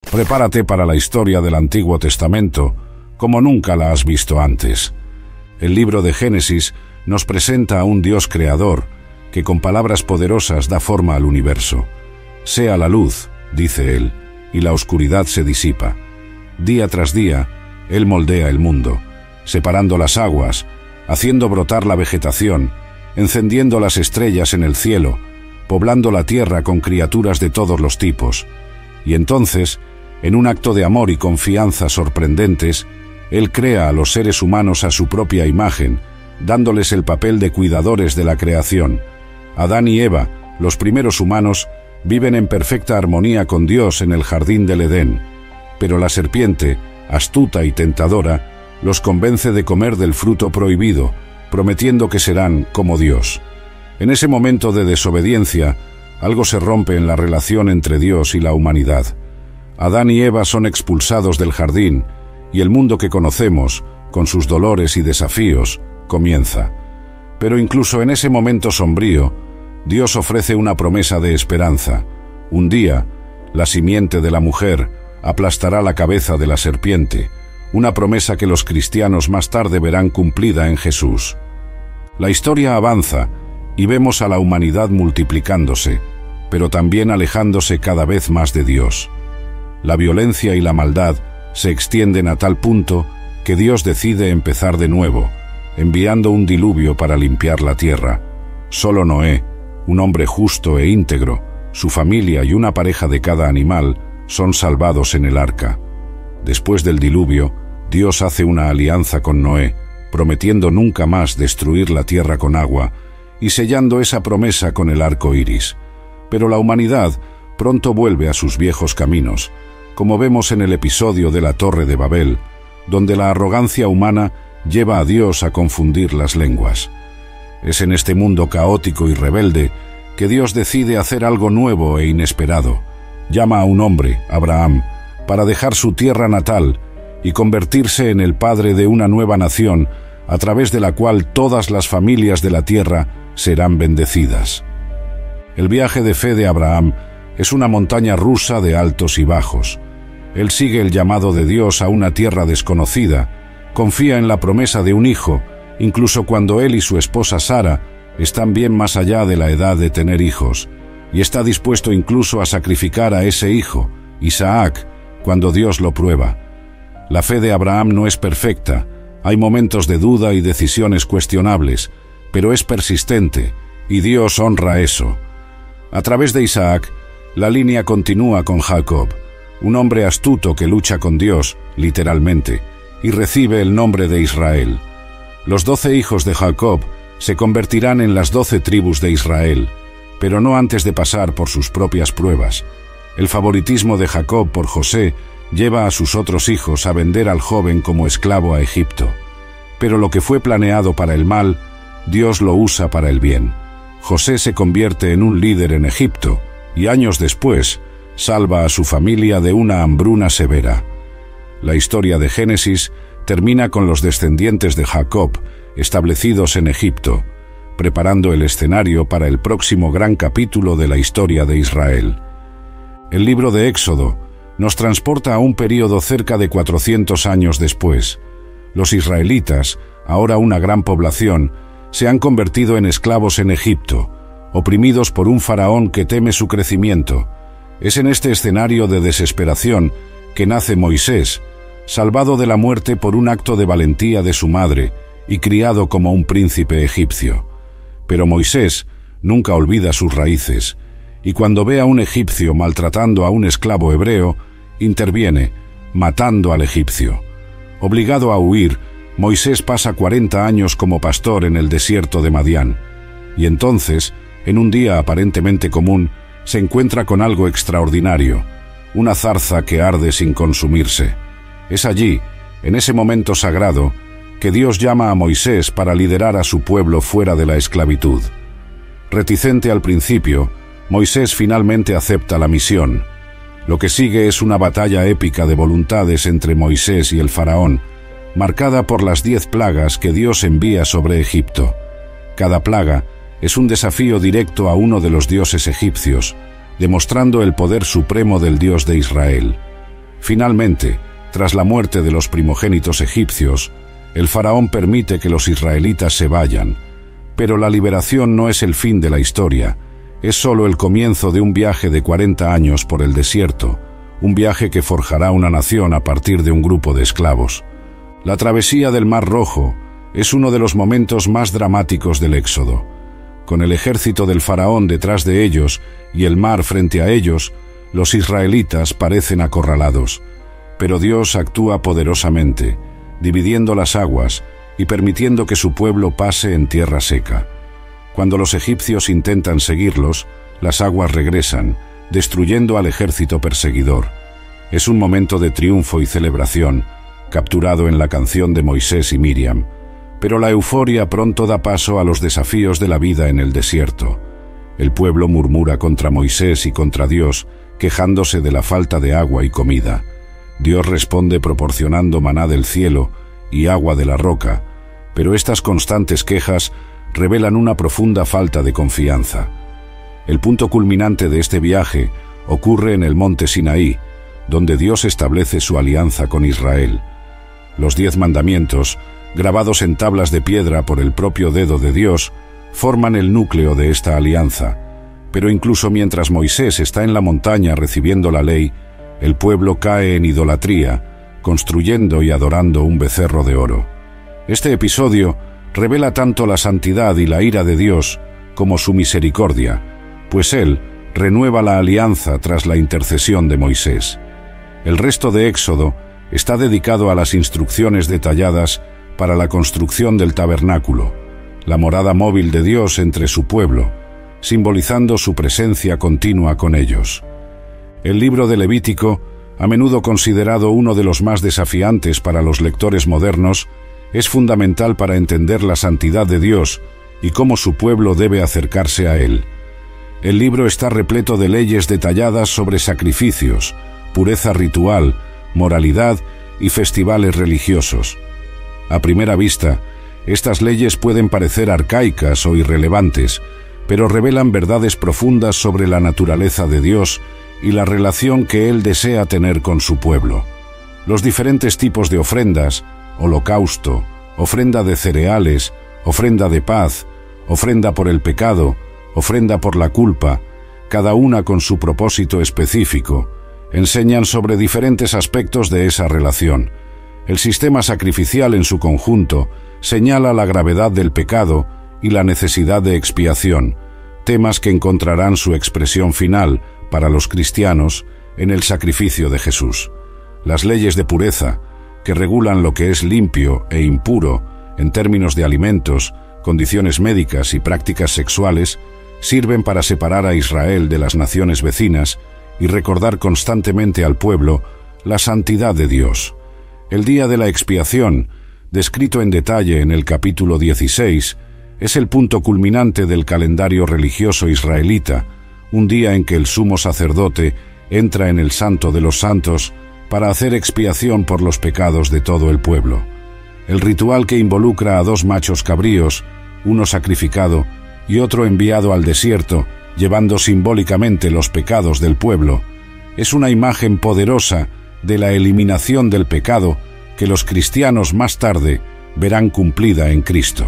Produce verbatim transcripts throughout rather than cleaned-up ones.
Prepárate para la historia del Antiguo Testamento como nunca la has visto antes. El libro de Génesis nos presenta a un Dios creador que con palabras poderosas da forma al universo. Sea la luz, dice Él, y la oscuridad se disipa. Día tras día, Él moldea el mundo, separando las aguas, haciendo brotar la vegetación, encendiendo las estrellas en el cielo, poblando la tierra con criaturas de todos los tipos. Y entonces, en un acto de amor y confianza sorprendentes, Él crea a los seres humanos a su propia imagen, dándoles el papel de cuidadores de la creación. Adán y Eva, los primeros humanos, viven en perfecta armonía con Dios en el jardín del Edén, pero la serpiente, astuta y tentadora, los convence de comer del fruto prohibido, prometiendo que serán como Dios. En ese momento de desobediencia, algo se rompe en la relación entre Dios y la humanidad. Adán y Eva son expulsados del jardín, y el mundo que conocemos, con sus dolores y desafíos, comienza. Pero incluso en ese momento sombrío, Dios ofrece una promesa de esperanza. Un día, la simiente de la mujer aplastará la cabeza de la serpiente, una promesa que los cristianos más tarde verán cumplida en Jesús. La historia avanza y vemos a la humanidad multiplicándose, pero también alejándose cada vez más de Dios. La violencia y la maldad se extienden a tal punto que Dios decide empezar de nuevo, enviando un diluvio para limpiar la tierra. Solo Noé, un hombre justo e íntegro, su familia y una pareja de cada animal son salvados en el arca. Después del diluvio, Dios hace una alianza con Noé, prometiendo nunca más destruir la tierra con agua y sellando esa promesa con el arco iris. Pero la humanidad pronto vuelve a sus viejos caminos, como vemos en el episodio de la Torre de Babel, donde la arrogancia humana lleva a Dios a confundir las lenguas. Es en este mundo caótico y rebelde que Dios decide hacer algo nuevo e inesperado. Llama a un hombre, Abraham, para dejar su tierra natal y convertirse en el padre de una nueva nación, a través de la cual todas las familias de la tierra serán bendecidas. El viaje de fe de Abraham es una montaña rusa de altos y bajos. Él sigue el llamado de Dios a una tierra desconocida, confía en la promesa de un hijo, incluso cuando él y su esposa Sara están bien más allá de la edad de tener hijos, y está dispuesto incluso a sacrificar a ese hijo, Isaac, cuando Dios lo prueba. La fe de Abraham no es perfecta, hay momentos de duda y decisiones cuestionables, pero es persistente, y Dios honra eso. A través de Isaac, la línea continúa con Jacob, un hombre astuto que lucha con Dios, literalmente, y recibe el nombre de Israel. Los doce hijos de Jacob se convertirán en las doce tribus de Israel, pero no antes de pasar por sus propias pruebas. El favoritismo de Jacob por José lleva a sus otros hijos a vender al joven como esclavo a Egipto. Pero lo que fue planeado para el mal, Dios lo usa para el bien. José se convierte en un líder en Egipto y años después salva a su familia de una hambruna severa. La historia de Génesis termina con los descendientes de Jacob establecidos en Egipto, preparando el escenario para el próximo gran capítulo de la historia de Israel. El libro de Éxodo nos transporta a un período cerca de cuatrocientos años después. Los israelitas, ahora una gran población, se han convertido en esclavos en Egipto, oprimidos por un faraón que teme su crecimiento. Es en este escenario de desesperación que nace Moisés, salvado de la muerte por un acto de valentía de su madre y criado como un príncipe egipcio. Pero Moisés nunca olvida sus raíces, y cuando ve a un egipcio maltratando a un esclavo hebreo, interviene, matando al egipcio. Obligado a huir, Moisés pasa cuarenta años como pastor en el desierto de Madián, y entonces, en un día aparentemente común, se encuentra con algo extraordinario, una zarza que arde sin consumirse. Es allí, en ese momento sagrado, que Dios llama a Moisés para liderar a su pueblo fuera de la esclavitud. Reticente al principio, Moisés finalmente acepta la misión. Lo que sigue es una batalla épica de voluntades entre Moisés y el faraón, marcada por las diez plagas que Dios envía sobre Egipto. Cada plaga es un desafío directo a uno de los dioses egipcios, demostrando el poder supremo del Dios de Israel. Finalmente, tras la muerte de los primogénitos egipcios, el faraón permite que los israelitas se vayan, pero la liberación no es el fin de la historia, es solo el comienzo de un viaje de cuarenta años por el desierto, un viaje que forjará una nación a partir de un grupo de esclavos. La travesía del Mar Rojo es uno de los momentos más dramáticos del Éxodo. Con el ejército del faraón detrás de ellos y el mar frente a ellos, los israelitas parecen acorralados, pero Dios actúa poderosamente, dividiendo las aguas y permitiendo que su pueblo pase en tierra seca. Cuando los egipcios intentan seguirlos, las aguas regresan, destruyendo al ejército perseguidor. Es un momento de triunfo y celebración, capturado en la canción de Moisés y Miriam, pero la euforia pronto da paso a los desafíos de la vida en el desierto. El pueblo murmura contra Moisés y contra Dios, quejándose de la falta de agua y comida. Dios responde proporcionando maná del cielo y agua de la roca, pero estas constantes quejas revelan una profunda falta de confianza. El punto culminante de este viaje ocurre en el monte Sinaí, donde Dios establece su alianza con Israel. Los diez mandamientos, grabados en tablas de piedra por el propio dedo de Dios, forman el núcleo de esta alianza. Pero incluso mientras Moisés está en la montaña recibiendo la ley, el pueblo cae en idolatría, construyendo y adorando un becerro de oro. Este episodio revela tanto la santidad y la ira de Dios como su misericordia, pues Él renueva la alianza tras la intercesión de Moisés. El resto de Éxodo está dedicado a las instrucciones detalladas para la construcción del tabernáculo, la morada móvil de Dios entre su pueblo, simbolizando su presencia continua con ellos. El libro de Levítico, a menudo considerado uno de los más desafiantes para los lectores modernos, es fundamental para entender la santidad de Dios y cómo su pueblo debe acercarse a Él. El libro está repleto de leyes detalladas sobre sacrificios, pureza ritual, moralidad y festivales religiosos. A primera vista, estas leyes pueden parecer arcaicas o irrelevantes, pero revelan verdades profundas sobre la naturaleza de Dios y la relación que Él desea tener con su pueblo. Los diferentes tipos de ofrendas, holocausto, ofrenda de cereales, ofrenda de paz, ofrenda por el pecado, ofrenda por la culpa, cada una con su propósito específico, enseñan sobre diferentes aspectos de esa relación. El sistema sacrificial en su conjunto señala la gravedad del pecado y la necesidad de expiación, temas que encontrarán su expresión final para los cristianos en el sacrificio de Jesús. Las leyes de pureza, que regulan lo que es limpio e impuro en términos de alimentos, condiciones médicas y prácticas sexuales, sirven para separar a Israel de las naciones vecinas y recordar constantemente al pueblo la santidad de Dios. El día de la expiación, descrito en detalle en el capítulo dieciséis, es el punto culminante del calendario religioso israelita, un día en que el sumo sacerdote entra en el Santo de los Santos para hacer expiación por los pecados de todo el pueblo. El ritual, que involucra a dos machos cabríos, uno sacrificado y otro enviado al desierto, llevando simbólicamente los pecados del pueblo, es una imagen poderosa de la eliminación del pecado que los cristianos más tarde verán cumplida en Cristo.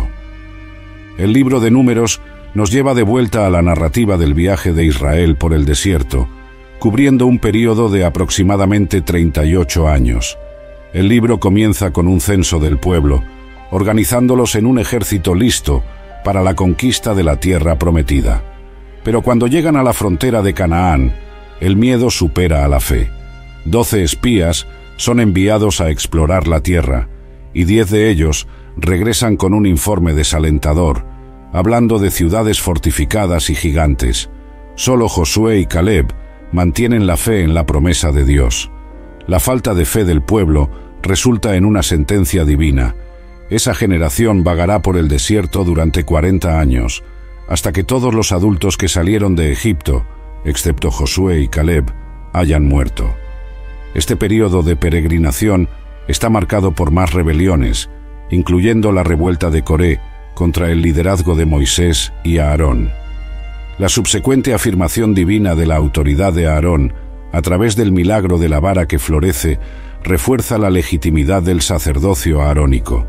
El libro de Números nos lleva de vuelta a la narrativa del viaje de Israel por el desierto, cubriendo un período de aproximadamente treinta y ocho años. El libro comienza con un censo del pueblo, organizándolos en un ejército listo para la conquista de la tierra prometida. Pero cuando llegan a la frontera de Canaán, el miedo supera a la fe. Doce espías son enviados a explorar la tierra, y diez de ellos regresan con un informe desalentador, hablando de ciudades fortificadas y gigantes. Solo Josué y Caleb mantienen la fe en la promesa de Dios. La falta de fe del pueblo resulta en una sentencia divina. Esa generación vagará por el desierto durante cuarenta años, hasta que todos los adultos que salieron de Egipto, excepto Josué y Caleb, hayan muerto. Este período de peregrinación está marcado por más rebeliones, incluyendo la revuelta de Coré contra el liderazgo de Moisés y Aarón. La subsecuente afirmación divina de la autoridad de Aarón a través del milagro de la vara que florece, refuerza la legitimidad del sacerdocio aarónico.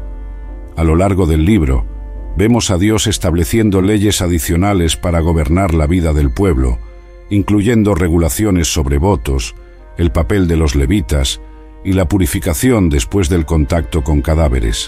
A lo largo del libro, vemos a Dios estableciendo leyes adicionales para gobernar la vida del pueblo, incluyendo regulaciones sobre votos, el papel de los levitas y la purificación después del contacto con cadáveres.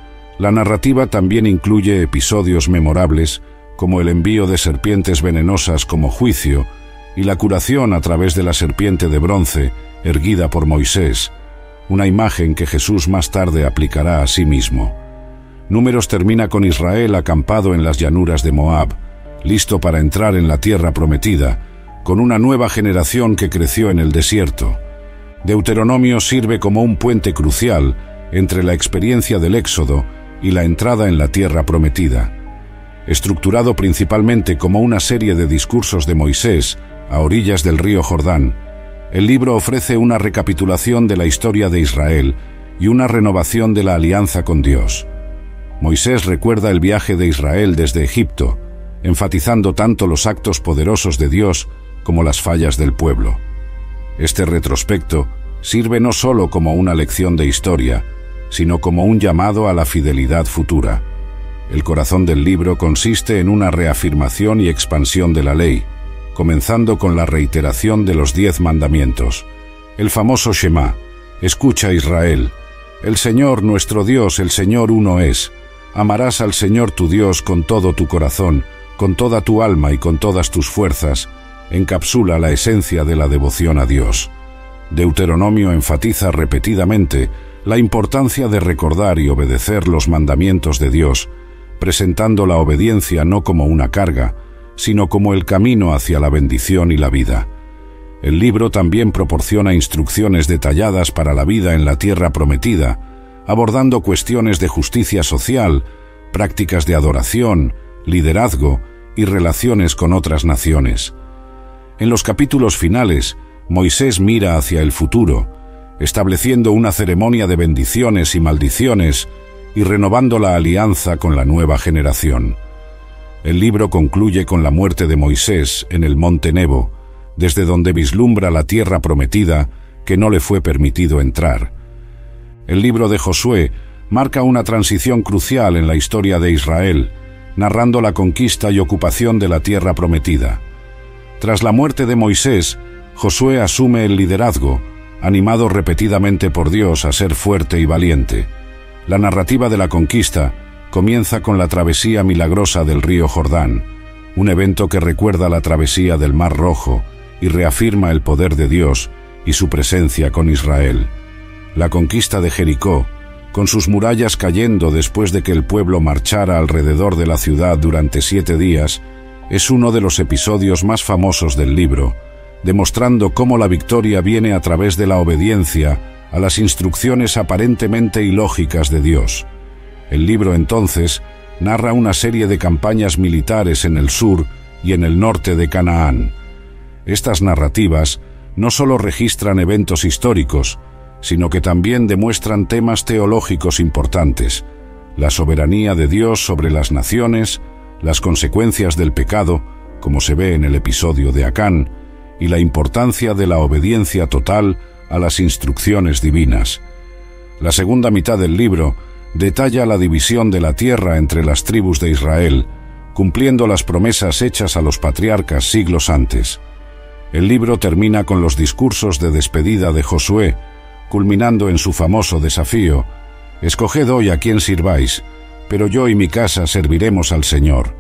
La narrativa también incluye episodios memorables como el envío de serpientes venenosas como juicio y la curación a través de la serpiente de bronce erguida por Moisés, una imagen que Jesús más tarde aplicará a sí mismo. Números termina con Israel acampado en las llanuras de Moab, listo para entrar en la tierra prometida, con una nueva generación que creció en el desierto. Deuteronomio sirve como un puente crucial entre la experiencia del Éxodo y la entrada en la tierra prometida. Estructurado principalmente como una serie de discursos de Moisés a orillas del río Jordán, el libro ofrece una recapitulación de la historia de Israel y una renovación de la alianza con Dios. Moisés recuerda el viaje de Israel desde Egipto, enfatizando tanto los actos poderosos de Dios como las fallas del pueblo. Este retrospecto sirve no solo como una lección de historia, sino como un llamado a la fidelidad futura. El corazón del libro consiste en una reafirmación y expansión de la ley, comenzando con la reiteración de los diez mandamientos. El famoso Shema: escucha Israel, el Señor nuestro Dios, el Señor uno es. Amarás al Señor tu Dios con todo tu corazón, con toda tu alma y con todas tus fuerzas, encapsula la esencia de la devoción a Dios. Deuteronomio enfatiza repetidamente la importancia de recordar y obedecer los mandamientos de Dios, presentando la obediencia no como una carga, sino como el camino hacia la bendición y la vida. El libro también proporciona instrucciones detalladas para la vida en la tierra prometida, abordando cuestiones de justicia social, prácticas de adoración, liderazgo y relaciones con otras naciones. En los capítulos finales, Moisés mira hacia el futuro, estableciendo una ceremonia de bendiciones y maldiciones y renovando la alianza con la nueva generación. El libro concluye con la muerte de Moisés en el monte Nebo, desde donde vislumbra la tierra prometida que no le fue permitido entrar. El libro de Josué marca una transición crucial en la historia de Israel, narrando la conquista y ocupación de la tierra prometida. Tras la muerte de Moisés, Josué asume el liderazgo, animado repetidamente por Dios a ser fuerte y valiente. La narrativa de la conquista comienza con la travesía milagrosa del río Jordán, un evento que recuerda la travesía del Mar Rojo y reafirma el poder de Dios y su presencia con Israel. La conquista de Jericó, con sus murallas cayendo después de que el pueblo marchara alrededor de la ciudad durante siete días, es uno de los episodios más famosos del libro, demostrando cómo la victoria viene a través de la obediencia a las instrucciones aparentemente ilógicas de Dios. El libro entonces narra una serie de campañas militares en el sur y en el norte de Canaán. Estas narrativas no solo registran eventos históricos, sino que también demuestran temas teológicos importantes: la soberanía de Dios sobre las naciones, las consecuencias del pecado, como se ve en el episodio de Acán, y la importancia de la obediencia total a las instrucciones divinas. La segunda mitad del libro detalla la división de la tierra entre las tribus de Israel, cumpliendo las promesas hechas a los patriarcas siglos antes. El libro termina con los discursos de despedida de Josué, culminando en su famoso desafío: escoged hoy a quién sirváis, pero yo y mi casa serviremos al Señor.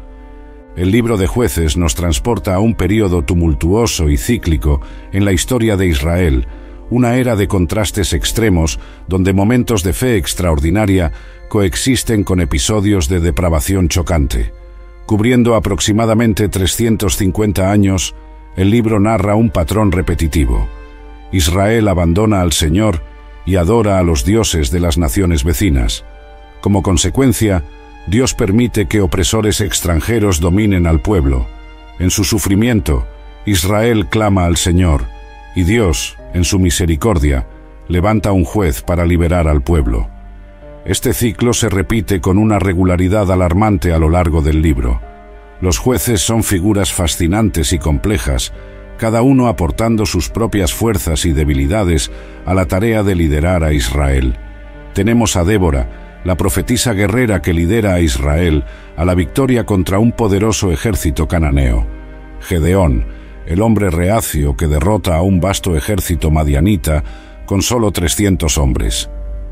El libro de Jueces nos transporta a un período tumultuoso y cíclico en la historia de Israel, una era de contrastes extremos donde momentos de fe extraordinaria coexisten con episodios de depravación chocante. Cubriendo aproximadamente trescientos cincuenta años, el libro narra un patrón repetitivo. Israel abandona al Señor y adora a los dioses de las naciones vecinas. Como consecuencia, Dios permite que opresores extranjeros dominen al pueblo. En su sufrimiento, Israel clama al Señor, y Dios, en su misericordia, levanta un juez para liberar al pueblo. Este ciclo se repite con una regularidad alarmante a lo largo del libro. Los jueces son figuras fascinantes y complejas, cada uno aportando sus propias fuerzas y debilidades a la tarea de liderar a Israel. Tenemos a Débora, la profetisa guerrera que lidera a Israel a la victoria contra un poderoso ejército cananeo. Gedeón, el hombre reacio que derrota a un vasto ejército madianita con solo trescientos hombres.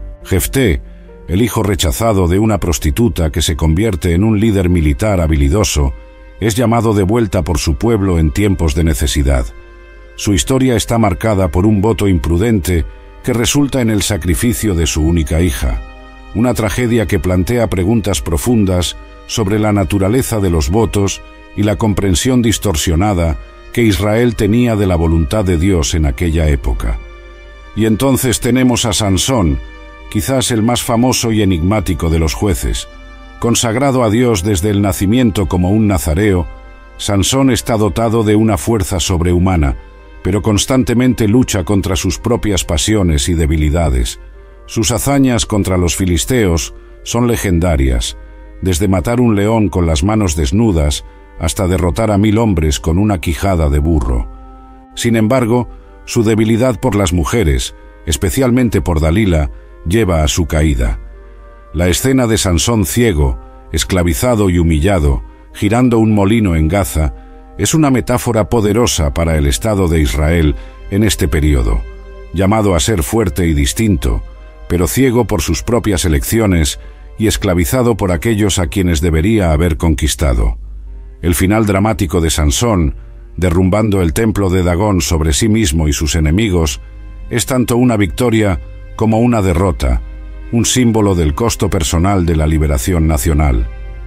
Jefté, el hijo rechazado de una prostituta que se convierte en un líder militar habilidoso, es llamado de vuelta por su pueblo en tiempos de necesidad. Su historia está marcada por un voto imprudente que resulta en el sacrificio de su única hija, una tragedia que plantea preguntas profundas sobre la naturaleza de los votos y la comprensión distorsionada que Israel tenía de la voluntad de Dios en aquella época. Y entonces tenemos a Sansón, quizás el más famoso y enigmático de los jueces. Consagrado a Dios desde el nacimiento como un nazareo, Sansón está dotado de una fuerza sobrehumana, pero constantemente lucha contra sus propias pasiones y debilidades. Sus hazañas contra los filisteos son legendarias, desde matar un león con las manos desnudas hasta derrotar a mil hombres con una quijada de burro. Sin embargo, su debilidad por las mujeres, especialmente por Dalila, lleva a su caída. La escena de Sansón ciego, esclavizado y humillado, girando un molino en Gaza, es una metáfora poderosa para el Estado de Israel en este periodo, llamado a ser fuerte y distinto, pero ciego por sus propias elecciones y esclavizado por aquellos a quienes debería haber conquistado. El final dramático de Sansón, derrumbando el templo de Dagón sobre sí mismo y sus enemigos, es tanto una victoria como una derrota, un símbolo del costo personal de la liberación nacional.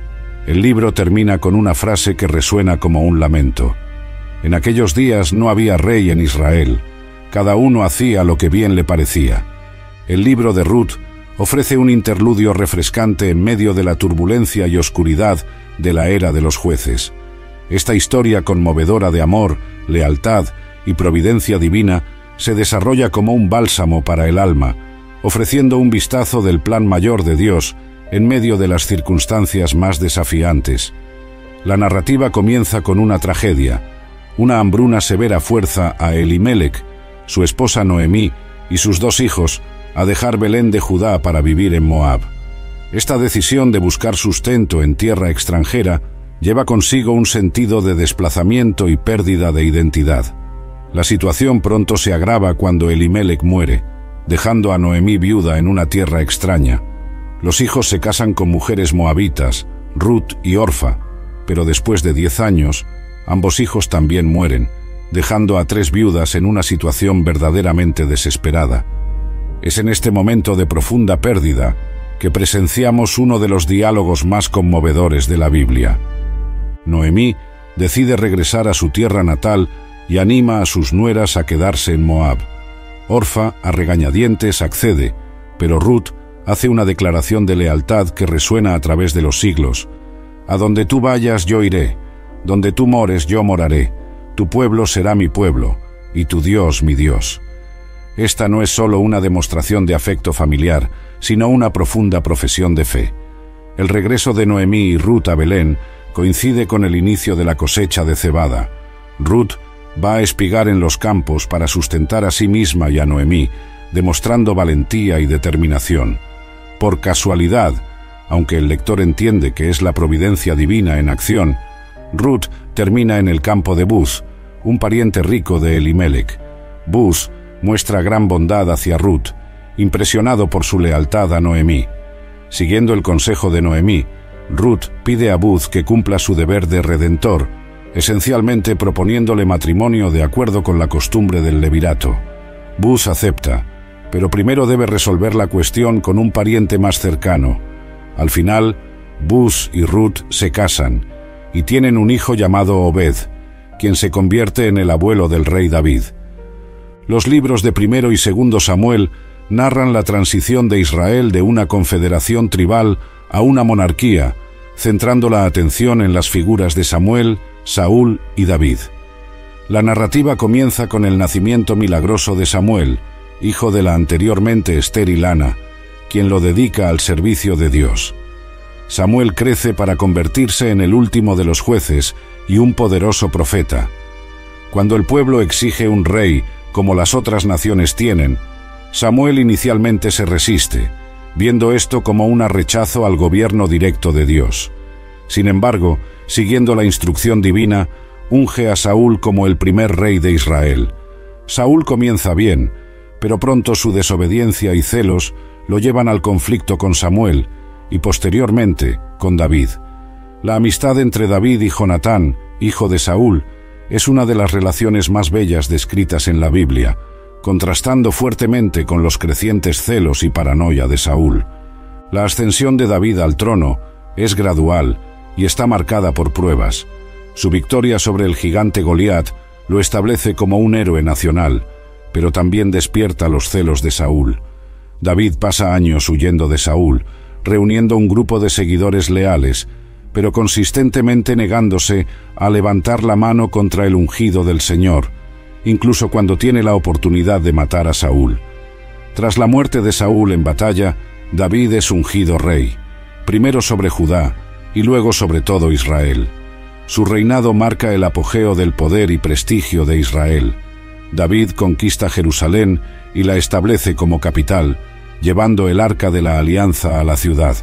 El libro termina con una frase que resuena como un lamento. En aquellos días no había rey en Israel, cada uno hacía lo que bien le parecía. El libro de Ruth ofrece un interludio refrescante en medio de la turbulencia y oscuridad de la era de los jueces. Esta historia conmovedora de amor, lealtad y providencia divina se desarrolla como un bálsamo para el alma, ofreciendo un vistazo del plan mayor de Dios en medio de las circunstancias más desafiantes. La narrativa comienza con una tragedia. Una hambruna severa fuerza a Elimelec, su esposa Noemí y sus dos hijos a dejar Belén de Judá para vivir en Moab. Esta decisión de buscar sustento en tierra extranjera lleva consigo un sentido de desplazamiento y pérdida de identidad. La situación pronto se agrava cuando Elimelec muere, dejando a Noemí viuda en una tierra extraña. Los hijos se casan con mujeres moabitas, Ruth y Orfa, pero después de diez años, ambos hijos también mueren, dejando a tres viudas en una situación verdaderamente desesperada. Es en este momento de profunda pérdida que presenciamos uno de los diálogos más conmovedores de la Biblia. Noemí decide regresar a su tierra natal y anima a sus nueras a quedarse en Moab. Orfa, a regañadientes, accede, pero Ruth hace una declaración de lealtad que resuena a través de los siglos. A donde tú vayas yo iré, donde tú mores yo moraré, tu pueblo será mi pueblo, y tu Dios mi Dios. Esta no es solo una demostración de afecto familiar, sino una profunda profesión de fe. El regreso de Noemí y Ruth a Belén coincide con el inicio de la cosecha de cebada. Ruth va a espigar en los campos para sustentar a sí misma y a Noemí, demostrando valentía y determinación. Por casualidad, aunque el lector entiende que es la providencia divina en acción, Ruth termina en el campo de Buz, un pariente rico de Elimelec. Buz muestra gran bondad hacia Ruth, impresionado por su lealtad a Noemí. Siguiendo el consejo de Noemí, Ruth pide a Buz que cumpla su deber de redentor, esencialmente proponiéndole matrimonio de acuerdo con la costumbre del levirato. Buz acepta, pero primero debe resolver la cuestión con un pariente más cercano. Al final, Buz y Ruth se casan y tienen un hijo llamado Obed, quien se convierte en el abuelo del rey David. Los libros de Primero y Segundo Samuel narran la transición de Israel de una confederación tribal a una monarquía, centrando la atención en las figuras de Samuel, Saúl y David. La narrativa comienza con el nacimiento milagroso de Samuel, hijo de la anteriormente estéril Ana, quien lo dedica al servicio de Dios. Samuel crece para convertirse en el último de los jueces y un poderoso profeta. Cuando el pueblo exige un rey como las otras naciones tienen, Samuel inicialmente se resiste, viendo esto como un rechazo al gobierno directo de Dios. Sin embargo, siguiendo la instrucción divina, unge a Saúl como el primer rey de Israel. Saúl comienza bien, pero pronto su desobediencia y celos lo llevan al conflicto con Samuel y posteriormente con David. La amistad entre David y Jonatán, hijo de Saúl, es una de las relaciones más bellas descritas en la Biblia, contrastando fuertemente con los crecientes celos y paranoia de Saúl. La ascensión de David al trono es gradual y está marcada por pruebas. Su victoria sobre el gigante Goliat lo establece como un héroe nacional, pero también despierta los celos de Saúl. David pasa años huyendo de Saúl, reuniendo un grupo de seguidores leales, pero consistentemente negándose a levantar la mano contra el ungido del Señor, incluso cuando tiene la oportunidad de matar a Saúl. Tras la muerte de Saúl en batalla, David es ungido rey, primero sobre Judá y luego sobre todo Israel. Su reinado marca el apogeo del poder y prestigio de Israel. David conquista Jerusalén y la establece como capital, llevando el arca de la alianza a la ciudad.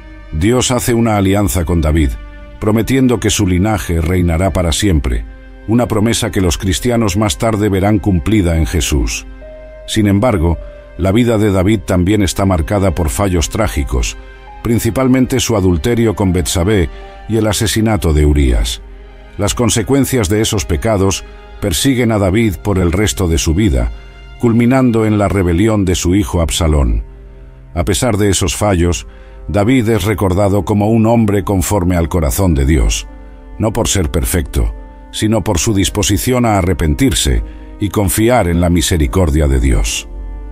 Dios hace una alianza con David, prometiendo que su linaje reinará para siempre, una promesa que los cristianos más tarde verán cumplida en Jesús. Sin embargo, la vida de David también está marcada por fallos trágicos, principalmente su adulterio con Betsabé y el asesinato de Urías. Las consecuencias de esos pecados persiguen a David por el resto de su vida, culminando en la rebelión de su hijo Absalón. A pesar de esos fallos, David es recordado como un hombre conforme al corazón de Dios, no por ser perfecto, sino por su disposición a arrepentirse y confiar en la misericordia de Dios.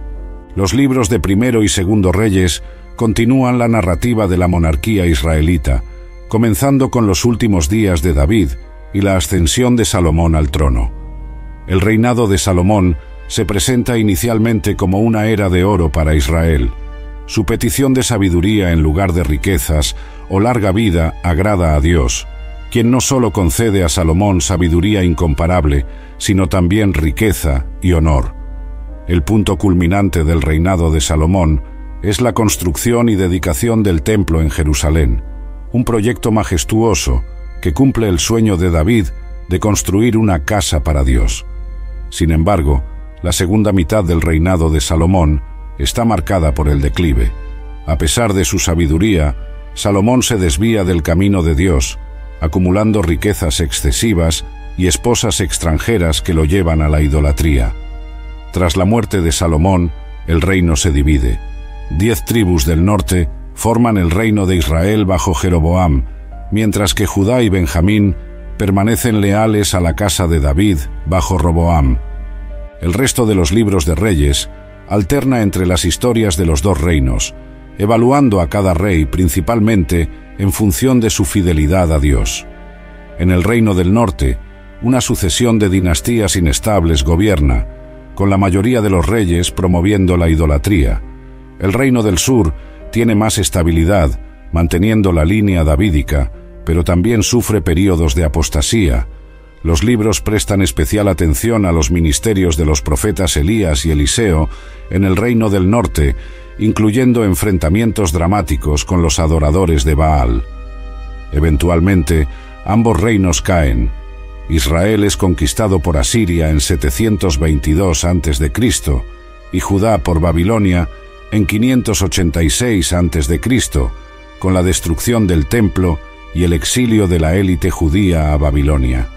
Los libros de Primero y Segundo Reyes continúan la narrativa de la monarquía israelita, comenzando con los últimos días de David y la ascensión de Salomón al trono. El reinado de Salomón se presenta inicialmente como una era de oro para Israel. Su petición de sabiduría en lugar de riquezas o larga vida agrada a Dios, quien no solo concede a Salomón sabiduría incomparable, sino también riqueza y honor. El punto culminante del reinado de Salomón es la construcción y dedicación del templo en Jerusalén, un proyecto majestuoso que cumple el sueño de David de construir una casa para Dios. Sin embargo, la segunda mitad del reinado de Salomón está marcada por el declive. A pesar de su sabiduría, Salomón se desvía del camino de Dios, acumulando riquezas excesivas y esposas extranjeras que lo llevan a la idolatría. Tras la muerte de Salomón, el reino se divide. Diez tribus del norte forman el reino de Israel bajo Jeroboam, mientras que Judá y Benjamín permanecen leales a la casa de David bajo Roboam. El resto de los libros de Reyes alterna entre las historias de los dos reinos, evaluando a cada rey principalmente en función de su fidelidad a Dios. En el reino del norte, una sucesión de dinastías inestables gobierna, con la mayoría de los reyes promoviendo la idolatría. El reino del sur tiene más estabilidad, manteniendo la línea davídica, pero también sufre períodos de apostasía. Los libros prestan especial atención a los ministerios de los profetas Elías y Eliseo en el reino del norte, incluyendo enfrentamientos dramáticos con los adoradores de Baal. Eventualmente, ambos reinos caen. Israel es conquistado por Asiria en setecientos veintidós antes de Cristo y Judá por Babilonia en quinientos ochenta y seis antes de Cristo, con la destrucción del templo y el exilio de la élite judía a Babilonia.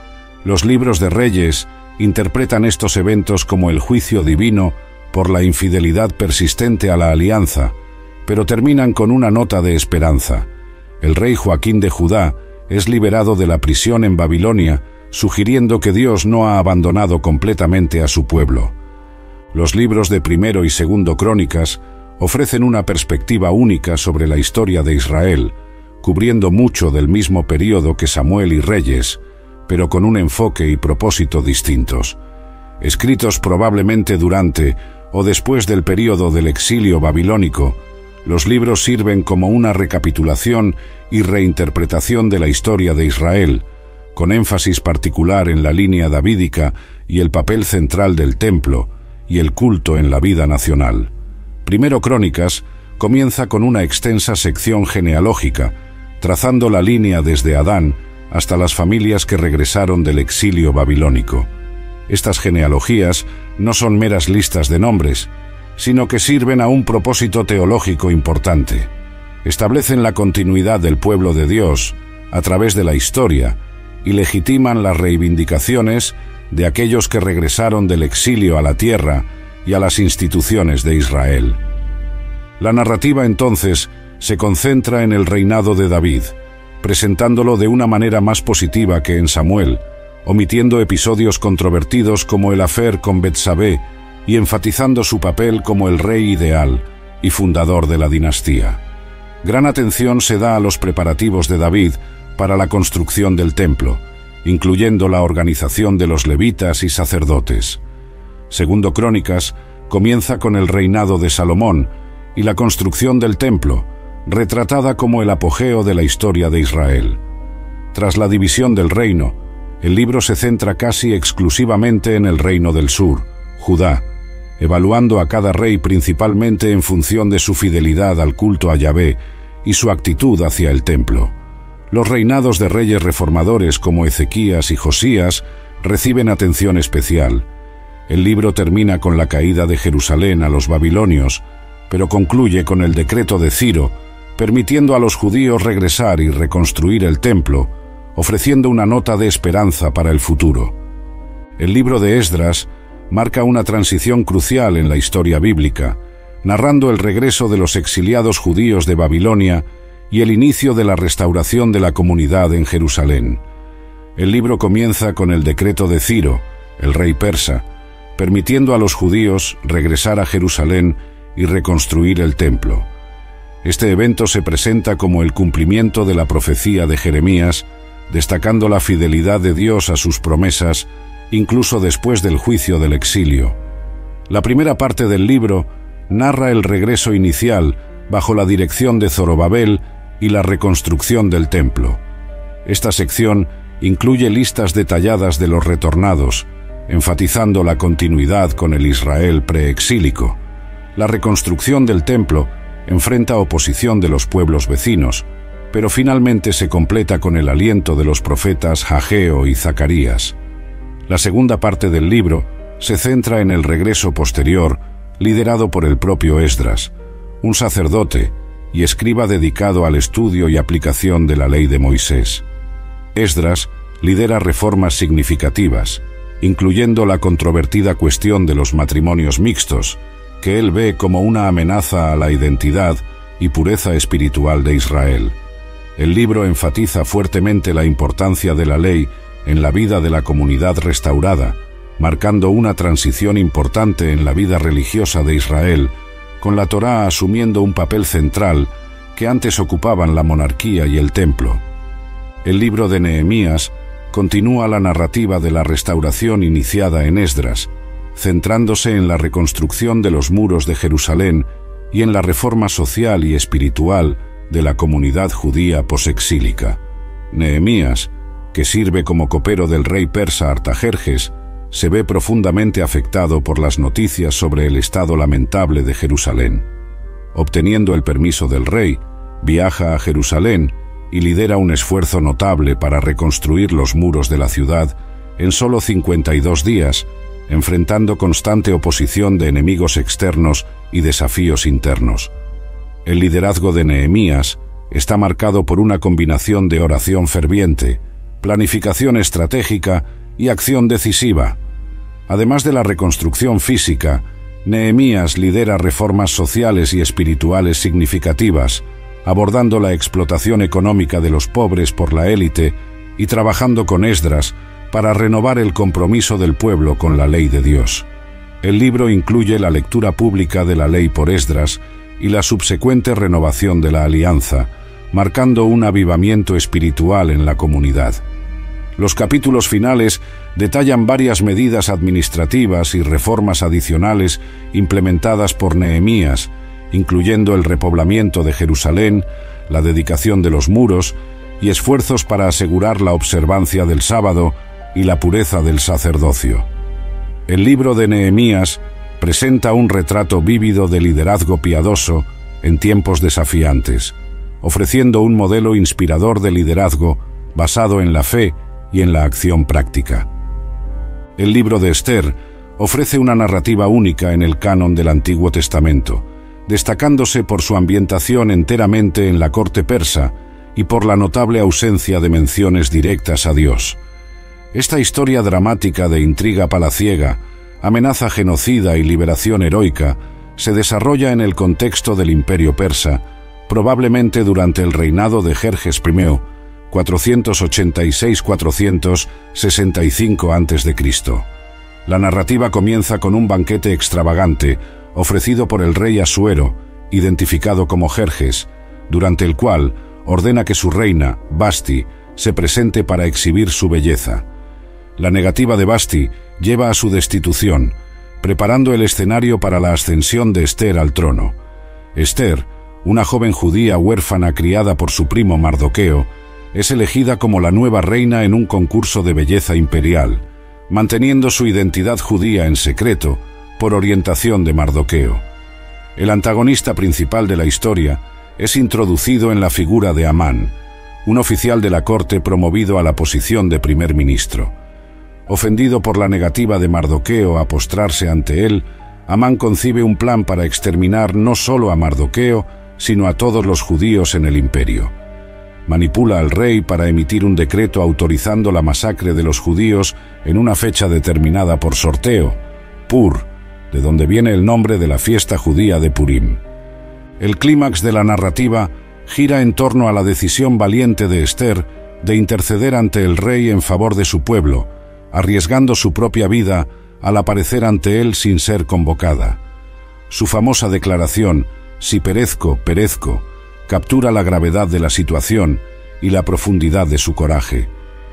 Los libros de Reyes interpretan estos eventos como el juicio divino por la infidelidad persistente a la alianza, pero terminan con una nota de esperanza. El rey Joaquín de Judá es liberado de la prisión en Babilonia, sugiriendo que Dios no ha abandonado completamente a su pueblo. Los libros de Primero y Segundo Crónicas ofrecen una perspectiva única sobre la historia de Israel, cubriendo mucho del mismo período que Samuel y Reyes, pero con un enfoque y propósito distintos. Escritos probablemente durante o después del período del exilio babilónico, los libros sirven como una recapitulación y reinterpretación de la historia de Israel, con énfasis particular en la línea davídica y el papel central del templo y el culto en la vida nacional. Primero Crónicas comienza con una extensa sección genealógica, trazando la línea desde Adán hasta las familias que regresaron del exilio babilónico. Estas genealogías no son meras listas de nombres, sino que sirven a un propósito teológico importante. Establecen la continuidad del pueblo de Dios a través de la historia y legitiman las reivindicaciones de aquellos que regresaron del exilio a la tierra y a las instituciones de Israel. La narrativa entonces se concentra en el reinado de David, presentándolo de una manera más positiva que en Samuel, omitiendo episodios controvertidos como el affair con Betsabé y enfatizando su papel como el rey ideal y fundador de la dinastía. Gran atención se da a los preparativos de David para la construcción del templo, incluyendo la organización de los levitas y sacerdotes. Segundo Crónicas comienza con el reinado de Salomón y la construcción del templo, retratada como el apogeo de la historia de Israel. Tras la división del reino, el libro se centra casi exclusivamente en el reino del sur, Judá, evaluando a cada rey principalmente en función de su fidelidad al culto a Yahvé y su actitud hacia el templo. Los reinados de reyes reformadores como Ezequías y Josías reciben atención especial. El libro termina con la caída de Jerusalén a los babilonios, pero concluye con el decreto de Ciro, permitiendo a los judíos regresar y reconstruir el templo, ofreciendo una nota de esperanza para el futuro. El libro de Esdras marca una transición crucial en la historia bíblica, narrando el regreso de los exiliados judíos de Babilonia y el inicio de la restauración de la comunidad en Jerusalén. El libro comienza con el decreto de Ciro, el rey persa, permitiendo a los judíos regresar a Jerusalén y reconstruir el templo. Este evento se presenta como el cumplimiento de la profecía de Jeremías, destacando la fidelidad de Dios a sus promesas, incluso después del juicio del exilio. La primera parte del libro narra el regreso inicial bajo la dirección de Zorobabel y la reconstrucción del templo. Esta sección incluye listas detalladas de los retornados, enfatizando la continuidad con el Israel preexílico. La reconstrucción del templo enfrenta oposición de los pueblos vecinos, pero finalmente se completa con el aliento de los profetas Hageo y Zacarías. La segunda parte del libro se centra en el regreso posterior, liderado por el propio Esdras, un sacerdote y escriba dedicado al estudio y aplicación de la ley de Moisés. Esdras lidera reformas significativas, incluyendo la controvertida cuestión de los matrimonios mixtos, que él ve como una amenaza a la identidad y pureza espiritual de Israel. El libro enfatiza fuertemente la importancia de la ley en la vida de la comunidad restaurada, marcando una transición importante en la vida religiosa de Israel, con la Torá asumiendo un papel central que antes ocupaban la monarquía y el templo. El libro de Nehemías continúa la narrativa de la restauración iniciada en Esdras, centrándose en la reconstrucción de los muros de Jerusalén y en la reforma social y espiritual de la comunidad judía posexílica. Nehemías, que sirve como copero del rey persa Artajerjes, se ve profundamente afectado por las noticias sobre el estado lamentable de Jerusalén. Obteniendo el permiso del rey, viaja a Jerusalén y lidera un esfuerzo notable para reconstruir los muros de la ciudad en solo cincuenta y dos días, enfrentando constante oposición de enemigos externos y desafíos internos. El liderazgo de Nehemías está marcado por una combinación de oración ferviente, planificación estratégica y acción decisiva. Además de la reconstrucción física, Nehemías lidera reformas sociales y espirituales significativas, abordando la explotación económica de los pobres por la élite y trabajando con Esdras para renovar el compromiso del pueblo con la ley de Dios. El libro incluye la lectura pública de la ley por Esdras y la subsecuente renovación de la alianza, marcando un avivamiento espiritual en la comunidad. Los capítulos finales detallan varias medidas administrativas y reformas adicionales implementadas por Nehemías, incluyendo el repoblamiento de Jerusalén, la dedicación de los muros y esfuerzos para asegurar la observancia del sábado y la pureza del sacerdocio. El libro de Nehemías presenta un retrato vívido de liderazgo piadoso en tiempos desafiantes, ofreciendo un modelo inspirador de liderazgo basado en la fe y en la acción práctica. El libro de Esther ofrece una narrativa única en el canon del Antiguo Testamento, destacándose por su ambientación enteramente en la corte persa y por la notable ausencia de menciones directas a Dios. Esta historia dramática de intriga palaciega, amenaza genocida y liberación heroica se desarrolla en el contexto del Imperio persa, probablemente durante el reinado de Jerjes I, cuatrocientos ochenta y seis a cuatrocientos sesenta y cinco antes de Cristo. La narrativa comienza con un banquete extravagante ofrecido por el rey Asuero, identificado como Jerjes, durante el cual ordena que su reina, Vasti, se presente para exhibir su belleza. La negativa de Vasti lleva a su destitución, preparando el escenario para la ascensión de Esther al trono. Esther, una joven judía huérfana criada por su primo Mardoqueo, es elegida como la nueva reina en un concurso de belleza imperial, manteniendo su identidad judía en secreto por orientación de Mardoqueo. El antagonista principal de la historia es introducido en la figura de Amán, un oficial de la corte promovido a la posición de primer ministro. Ofendido por la negativa de Mardoqueo a postrarse ante él, Amán concibe un plan para exterminar no solo a Mardoqueo, sino a todos los judíos en el imperio. Manipula al rey para emitir un decreto autorizando la masacre de los judíos en una fecha determinada por sorteo, Pur, de donde viene el nombre de la fiesta judía de Purim. El clímax de la narrativa gira en torno a la decisión valiente de Esther de interceder ante el rey en favor de su pueblo, arriesgando su propia vida al aparecer ante él sin ser convocada. Su famosa declaración, «Si perezco, perezco», captura la gravedad de la situación y la profundidad de su coraje.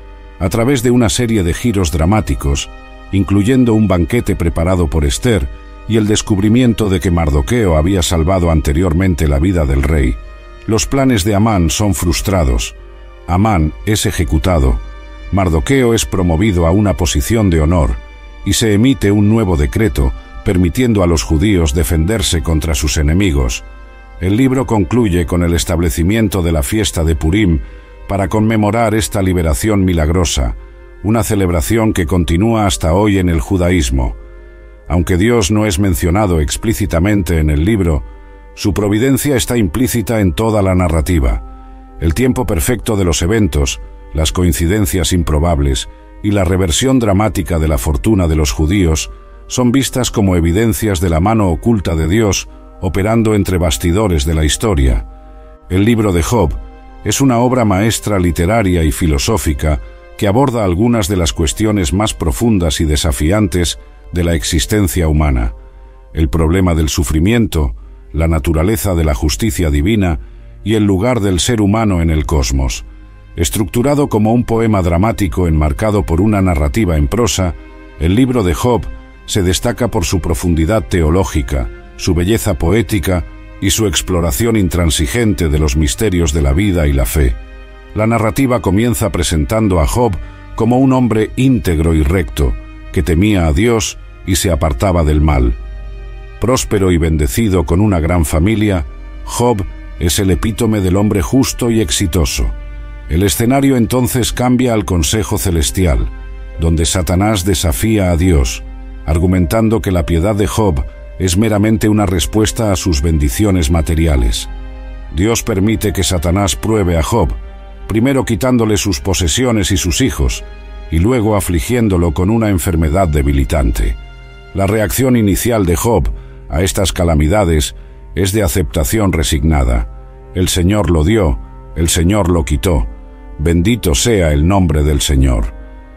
A través de una serie de giros dramáticos, incluyendo un banquete preparado por Esther y el descubrimiento de que Mardoqueo había salvado anteriormente la vida del rey, los planes de Amán son frustrados. Amán es ejecutado, Mardoqueo es promovido a una posición de honor y se emite un nuevo decreto permitiendo a los judíos defenderse contra sus enemigos. El libro concluye con el establecimiento de la fiesta de Purim para conmemorar esta liberación milagrosa, una celebración que continúa hasta hoy en el judaísmo. Aunque Dios no es mencionado explícitamente en el libro, su providencia está implícita en toda la narrativa. El tiempo perfecto de los eventos, las coincidencias improbables y la reversión dramática de la fortuna de los judíos son vistas como evidencias de la mano oculta de Dios operando entre bastidores de la historia. El libro de Job es una obra maestra literaria y filosófica que aborda algunas de las cuestiones más profundas y desafiantes de la existencia humana: el problema del sufrimiento, la naturaleza de la justicia divina y el lugar del ser humano en el cosmos. Estructurado como un poema dramático enmarcado por una narrativa en prosa, el libro de Job se destaca por su profundidad teológica, su belleza poética y su exploración intransigente de los misterios de la vida y la fe. La narrativa comienza presentando a Job como un hombre íntegro y recto, que temía a Dios y se apartaba del mal. Próspero y bendecido con una gran familia, Job es el epítome del hombre justo y exitoso. El escenario entonces cambia al Consejo Celestial, donde Satanás desafía a Dios, argumentando que la piedad de Job es meramente una respuesta a sus bendiciones materiales. Dios permite que Satanás pruebe a Job, primero quitándole sus posesiones y sus hijos, y luego afligiéndolo con una enfermedad debilitante. La reacción inicial de Job a estas calamidades es de aceptación resignada. El Señor lo dio, el Señor lo quitó. Bendito sea el nombre del Señor.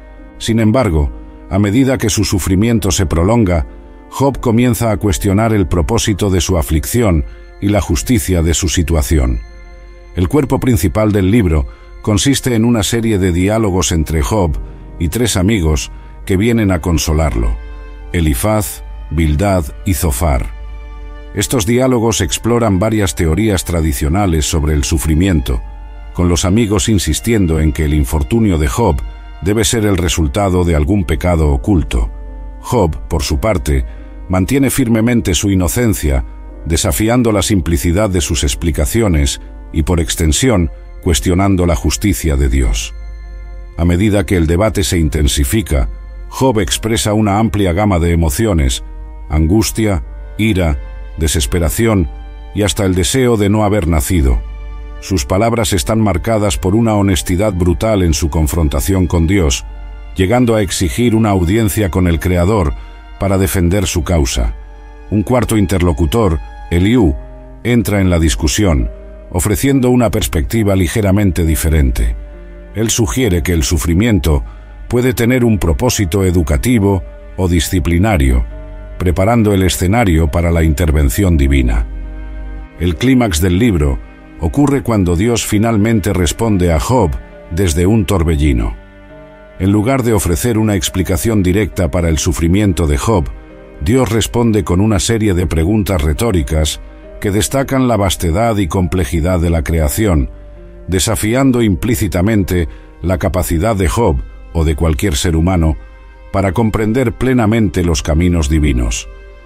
Sin embargo, a medida que su sufrimiento se prolonga, Job comienza a cuestionar el propósito de su aflicción y la justicia de su situación. El cuerpo principal del libro consiste en una serie de diálogos entre Job y tres amigos que vienen a consolarlo: Elifaz, Bildad y Zofar. Estos diálogos exploran varias teorías tradicionales sobre el sufrimiento, con los amigos insistiendo en que el infortunio de Job debe ser el resultado de algún pecado oculto. Job, por su parte, mantiene firmemente su inocencia, desafiando la simplicidad de sus explicaciones y, por extensión, cuestionando la justicia de Dios. A medida que el debate se intensifica, Job expresa una amplia gama de emociones: angustia, ira, desesperación y hasta el deseo de no haber nacido. Sus palabras están marcadas por una honestidad brutal en su confrontación con Dios, llegando a exigir una audiencia con el Creador para defender su causa. Un cuarto interlocutor, Eliú, entra en la discusión, ofreciendo una perspectiva ligeramente diferente. Él sugiere que el sufrimiento puede tener un propósito educativo o disciplinario, preparando el escenario para la intervención divina. El clímax del libro ocurre cuando Dios finalmente responde a Job desde un torbellino. En lugar de ofrecer una explicación directa para el sufrimiento de Job, Dios responde con una serie de preguntas retóricas que destacan la vastedad y complejidad de la creación, desafiando implícitamente la capacidad de Job o de cualquier ser humano para comprender plenamente los caminos divinos.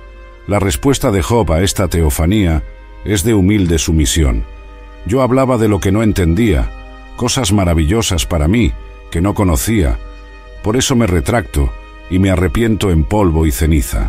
La respuesta de Job a esta teofanía es de humilde sumisión. Yo hablaba de lo que no entendía, cosas maravillosas para mí, que no conocía. Por eso me retracto y me arrepiento en polvo y ceniza.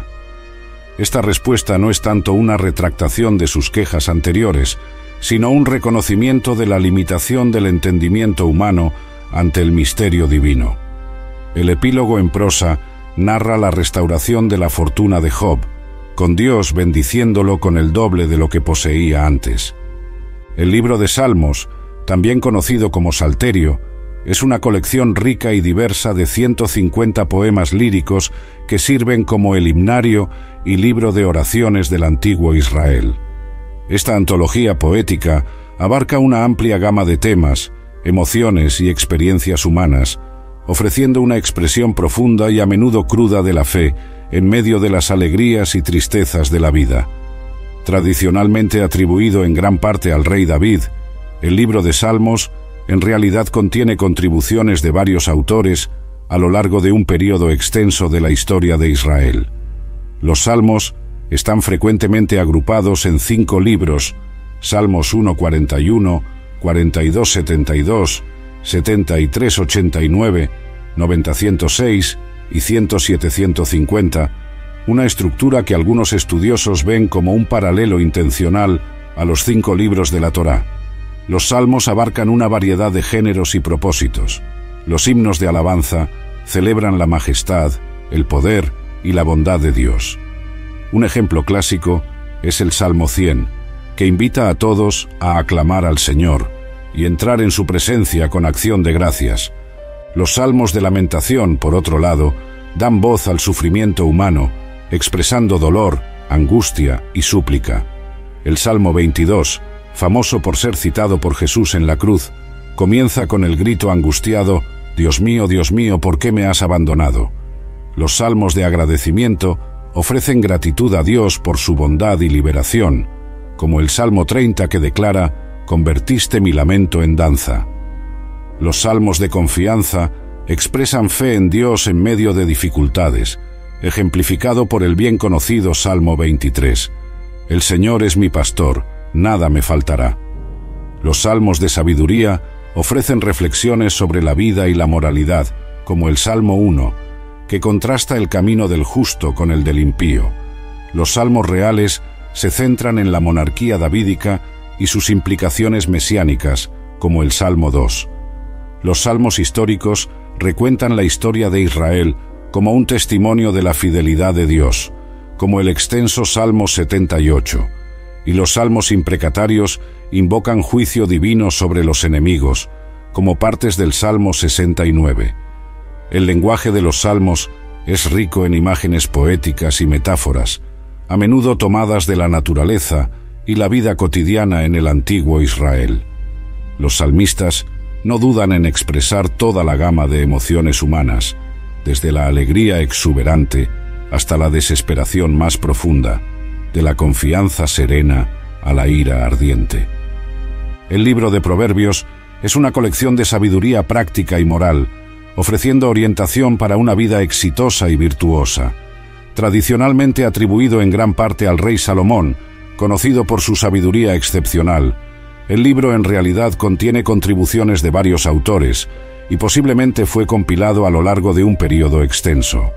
Esta respuesta no es tanto una retractación de sus quejas anteriores, sino un reconocimiento de la limitación del entendimiento humano ante el misterio divino. El epílogo en prosa narra la restauración de la fortuna de Job, con Dios bendiciéndolo con el doble de lo que poseía antes. El libro de Salmos, también conocido como Salterio, es una colección rica y diversa de ciento cincuenta poemas líricos que sirven como el himnario y libro de oraciones del antiguo Israel. Esta antología poética abarca una amplia gama de temas, emociones y experiencias humanas, ofreciendo una expresión profunda y a menudo cruda de la fe en medio de las alegrías y tristezas de la vida. Tradicionalmente atribuido en gran parte al rey David, el libro de Salmos en realidad contiene contribuciones de varios autores a lo largo de un periodo extenso de la historia de Israel. Los Salmos están frecuentemente agrupados en cinco libros: Salmos uno cuarenta y uno, cuarenta y dos setenta y dos, setenta y tres ochenta y nueve, noventa ciento seis y cien siete ciento cincuenta, una estructura que algunos estudiosos ven como un paralelo intencional a los cinco libros de la Torá. Los salmos abarcan una variedad de géneros y propósitos. Los himnos de alabanza celebran la majestad, el poder y la bondad de Dios. Un ejemplo clásico es el Salmo cien, que invita a todos a aclamar al Señor y entrar en su presencia con acción de gracias. Los salmos de lamentación, por otro lado, dan voz al sufrimiento humano, expresando dolor, angustia y súplica. El Salmo veintidós, famoso por ser citado por Jesús en la cruz, comienza con el grito angustiado: «Dios mío, Dios mío, ¿por qué me has abandonado?». Los salmos de agradecimiento ofrecen gratitud a Dios por su bondad y liberación, como el Salmo treinta, que declara: «Convertiste mi lamento en danza». Los salmos de confianza expresan fe en Dios en medio de dificultades, ejemplificado por el bien conocido Salmo veintitrés. «El Señor es mi pastor, nada me faltará». Los salmos de sabiduría ofrecen reflexiones sobre la vida y la moralidad, como el Salmo uno, que contrasta el camino del justo con el del impío. Los salmos reales se centran en la monarquía davídica y sus implicaciones mesiánicas, como el Salmo dos. Los salmos históricos recuentan la historia de Israel como un testimonio de la fidelidad de Dios, como el extenso Salmo setenta y ocho, y los salmos imprecatarios invocan juicio divino sobre los enemigos, como partes del Salmo sesenta y nueve. El lenguaje de los salmos es rico en imágenes poéticas y metáforas, a menudo tomadas de la naturaleza y la vida cotidiana en el antiguo Israel. Los salmistas no dudan en expresar toda la gama de emociones humanas, desde la alegría exuberante hasta la desesperación más profunda, de la confianza serena a la ira ardiente. El libro de Proverbios Es una colección de sabiduría práctica y moral, ofreciendo orientación para una vida exitosa y virtuosa. Tradicionalmente atribuido en gran parte al rey Salomón, conocido por su sabiduría excepcional, el libro en realidad contiene contribuciones de varios autores y posiblemente fue compilado a lo largo de un período extenso.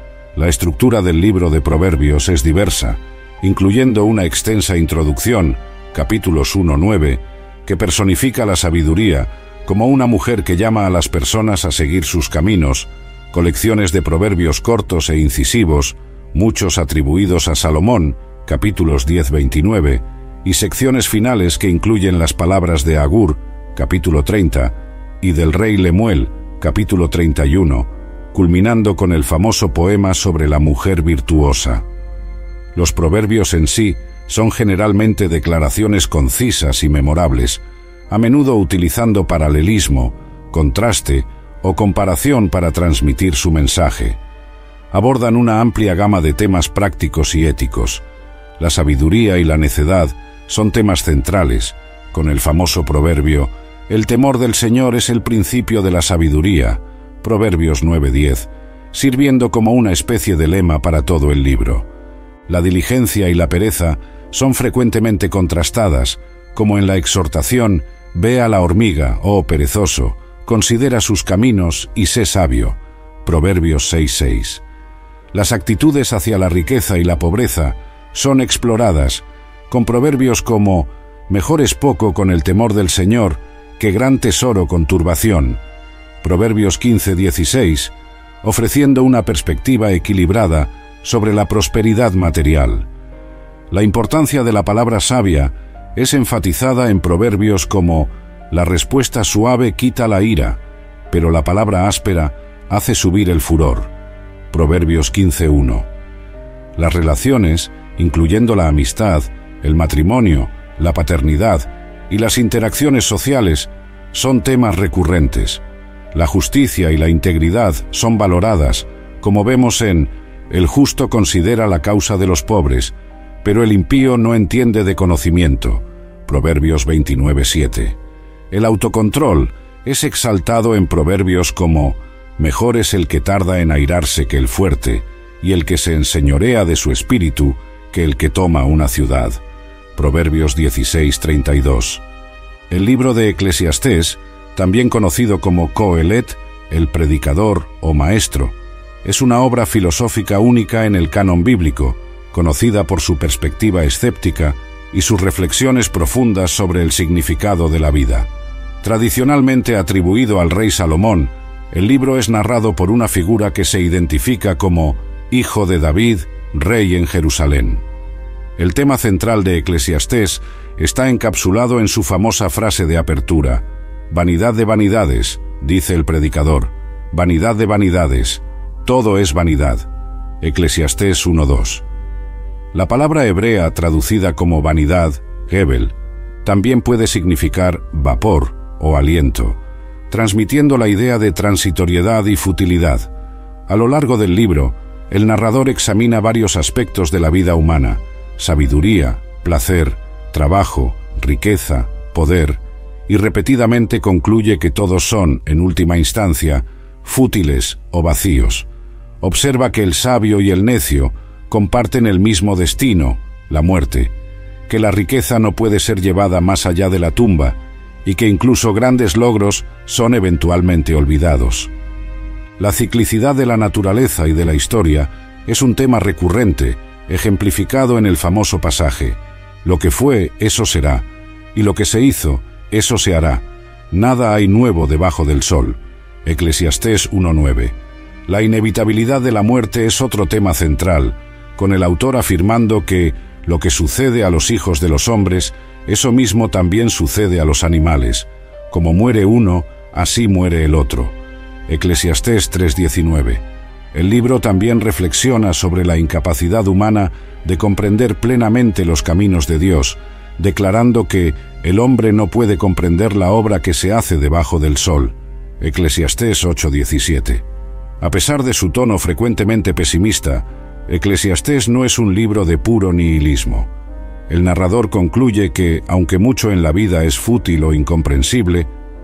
La estructura del libro de Proverbios es diversa, incluyendo una extensa introducción, capítulos uno a nueve, que personifica la sabiduría como una mujer que llama a las personas a seguir sus caminos, colecciones de proverbios cortos e incisivos, muchos atribuidos a Salomón, capítulos diez a veintinueve, y secciones finales que incluyen las palabras de Agur, capítulo treinta, y del rey Lemuel, capítulo treinta y uno, culminando con el famoso poema sobre la mujer virtuosa. Los proverbios en sí son generalmente declaraciones concisas y memorables, a menudo utilizando paralelismo, contraste o comparación para transmitir su mensaje. Abordan una amplia gama de temas prácticos y éticos. La sabiduría y la necedad son temas centrales, con el famoso proverbio «El temor del Señor es el principio de la sabiduría», Proverbios nueve diez, sirviendo como una especie de lema para todo el libro. La diligencia y la pereza son frecuentemente contrastadas, como en la exhortación «Ve a la hormiga, oh perezoso, considera sus caminos y sé sabio», Proverbios seis seis. Las actitudes hacia la riqueza y la pobreza son exploradas, con proverbios como «Mejor es poco con el temor del Señor que gran tesoro con turbación», Proverbios quince dieciséis, ofreciendo una perspectiva equilibrada sobre la prosperidad material. La importancia de la palabra sabia es enfatizada en proverbios como «La respuesta suave quita la ira, pero la palabra áspera hace subir el furor», Proverbios quince uno. Las relaciones, incluyendo la amistad, el matrimonio, la paternidad y las interacciones sociales, son temas recurrentes. La justicia y la integridad son valoradas, como vemos en «El justo considera la causa de los pobres, pero el impío no entiende de conocimiento», Proverbios veintinueve siete. El autocontrol es exaltado en proverbios como «Mejor es el que tarda en airarse que el fuerte, y el que se enseñorea de su espíritu que el que toma una ciudad», Proverbios dieciséis treinta y dos. El libro de Eclesiastés, también conocido como Coelet, el predicador o maestro, es una obra filosófica única en el canon bíblico, conocida por su perspectiva escéptica y sus reflexiones profundas sobre el significado de la vida. Tradicionalmente atribuido al rey Salomón, el libro es narrado por una figura que se identifica como hijo de David, rey en Jerusalén. El tema central de Eclesiastés está encapsulado en su famosa frase de apertura: «Vanidad de vanidades», dice el predicador, «vanidad de vanidades, todo es vanidad», Eclesiastés uno dos. La palabra hebrea traducida como vanidad, hebel, también puede significar vapor o aliento, transmitiendo la idea de transitoriedad y futilidad. A lo largo del libro, el narrador examina varios aspectos de la vida humana: sabiduría, placer, trabajo, riqueza, poder, y repetidamente concluye que todos son, en última instancia, fútiles o vacíos. Observa que el sabio y el necio comparten el mismo destino, la muerte, que la riqueza no puede ser llevada más allá de la tumba, y que incluso grandes logros son eventualmente olvidados. La ciclicidad de la naturaleza y de la historia es un tema recurrente, ejemplificado en el famoso pasaje: «Lo que fue, eso será, y lo que se hizo, eso se hará. Nada hay nuevo debajo del sol», Eclesiastés uno nueve. La inevitabilidad de la muerte es otro tema central, con el autor afirmando que lo que sucede a los hijos de los hombres, eso mismo también sucede a los animales. Como muere uno, así muere el otro. Eclesiastés tres diecinueve. El libro también reflexiona sobre la incapacidad humana de comprender plenamente los caminos de Dios, declarando que el hombre no puede comprender la obra que se hace debajo del sol. Eclesiastés ocho diecisiete. A pesar de su tono frecuentemente pesimista, Eclesiastés no es un libro de puro nihilismo. El narrador concluye que, aunque mucho en la vida es fútil o incomprensible,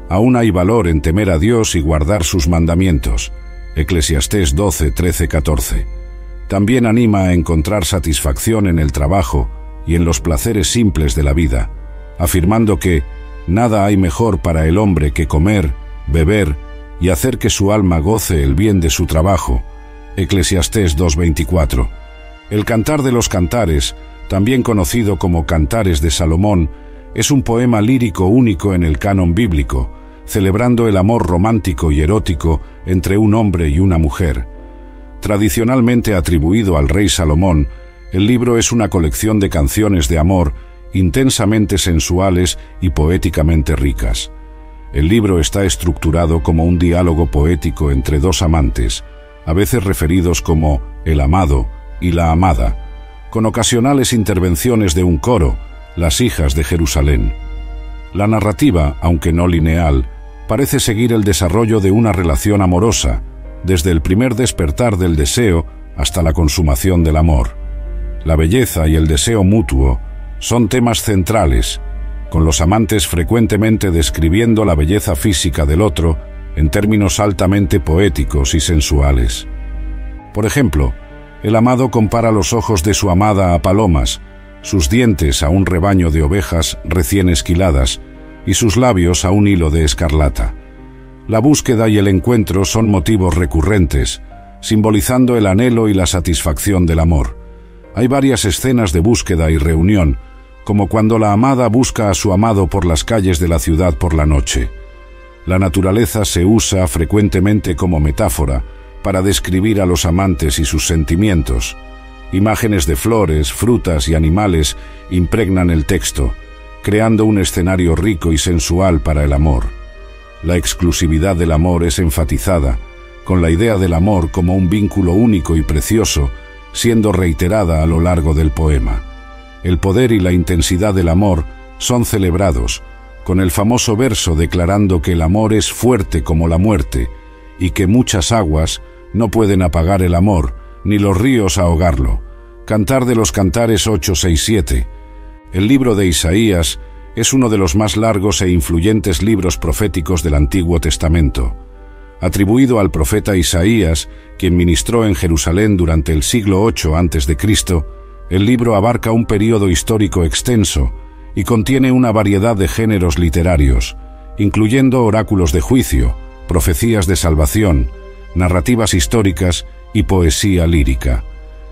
aún hay valor en temer a Dios y guardar sus mandamientos. Eclesiastés doce, trece, catorce. También anima a encontrar satisfacción en el trabajo y en los placeres simples de la vida, afirmando que nada hay mejor para el hombre que comer, beber y hacer que su alma goce el bien de su trabajo. Eclesiastés dos, veinticuatro. El Cantar de los Cantares, también conocido como Cantares de Salomón, es un poema lírico único en el canon bíblico, celebrando el amor romántico y erótico entre un hombre y una mujer. Tradicionalmente atribuido al rey Salomón, el libro es una colección de canciones de amor intensamente sensuales y poéticamente ricas. El libro está estructurado como un diálogo poético entre dos amantes, a veces referidos como el amado y la amada, con ocasionales intervenciones de un coro, las hijas de Jerusalén. La narrativa, aunque no lineal, parece seguir el desarrollo de una relación amorosa, desde el primer despertar del deseo hasta la consumación del amor. La belleza y el deseo mutuo son temas centrales, con los amantes frecuentemente describiendo la belleza física del otro en términos altamente poéticos y sensuales. Por ejemplo, el amado compara los ojos de su amada a palomas, sus dientes a un rebaño de ovejas recién esquiladas y sus labios a un hilo de escarlata. La búsqueda y el encuentro son motivos recurrentes, simbolizando el anhelo y la satisfacción del amor. Hay varias escenas de búsqueda y reunión, como cuando la amada busca a su amado por las calles de la ciudad por la noche. La naturaleza se usa frecuentemente como metáfora para describir a los amantes y sus sentimientos. Imágenes de flores, frutas y animales impregnan el texto, creando un escenario rico y sensual para el amor. La exclusividad del amor es enfatizada, con la idea del amor como un vínculo único y precioso, siendo reiterada a lo largo del poema. El poder y la intensidad del amor son celebrados, con el famoso verso declarando que el amor es fuerte como la muerte, y que muchas aguas no pueden apagar el amor, ni los ríos ahogarlo. Cantar de los Cantares ocho, seis, siete. El libro de Isaías es uno de los más largos e influyentes libros proféticos del Antiguo Testamento. Atribuido al profeta Isaías, quien ministró en Jerusalén durante el siglo ocho antes de Cristo, el libro abarca un período histórico extenso y contiene una variedad de géneros literarios, incluyendo oráculos de juicio, profecías de salvación, narrativas históricas y poesía lírica.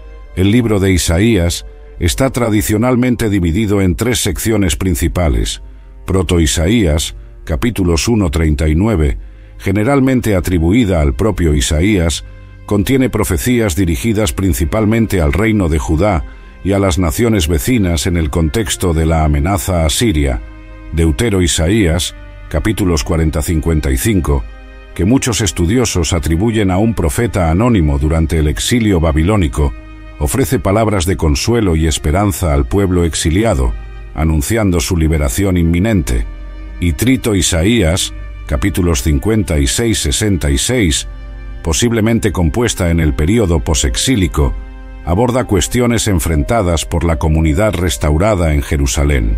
El libro de Isaías está tradicionalmente dividido en tres secciones principales: Proto-Isaías, capítulos uno a treinta y nueve, generalmente atribuida al propio Isaías, contiene profecías dirigidas principalmente al reino de Judá y a las naciones vecinas en el contexto de la amenaza asiria. Deutero-Isaías, capítulos cuarenta a cincuenta y cinco, que muchos estudiosos atribuyen a un profeta anónimo durante el exilio babilónico, ofrece palabras de consuelo y esperanza al pueblo exiliado, anunciando su liberación inminente. Y Trito-Isaías, capítulos cincuenta y seis a sesenta y seis, posiblemente compuesta en el período posexílico, aborda cuestiones enfrentadas por la comunidad restaurada en Jerusalén.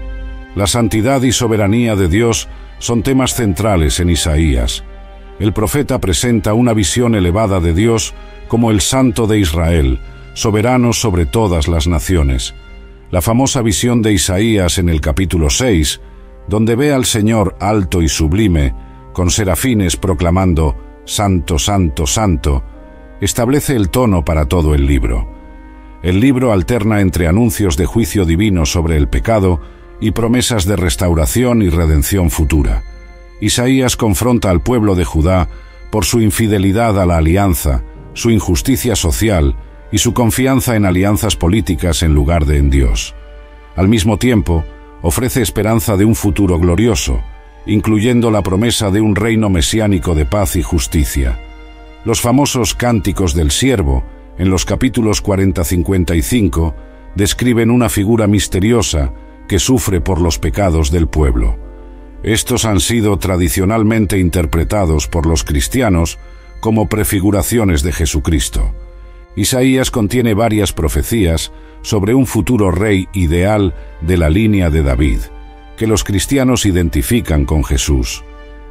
La santidad y soberanía de Dios son temas centrales en Isaías. El profeta presenta una visión elevada de Dios como el Santo de Israel, soberano sobre todas las naciones. La famosa visión de Isaías en el capítulo seis, donde ve al Señor alto y sublime, con serafines proclamando «Santo, Santo, Santo», establece el tono para todo el libro. El libro alterna entre anuncios de juicio divino sobre el pecado y promesas de restauración y redención futura. Isaías confronta al pueblo de Judá por su infidelidad a la alianza, su injusticia social y su confianza en alianzas políticas en lugar de en Dios. Al mismo tiempo, ofrece esperanza de un futuro glorioso, incluyendo la promesa de un reino mesiánico de paz y justicia. Los famosos Cánticos del Siervo, en los capítulos cuarenta a cincuenta y cinco, describen una figura misteriosa que sufre por los pecados del pueblo. Estos han sido tradicionalmente interpretados por los cristianos como prefiguraciones de Jesucristo. Isaías contiene varias profecías sobre un futuro rey ideal de la línea de David, que los cristianos identifican con Jesús.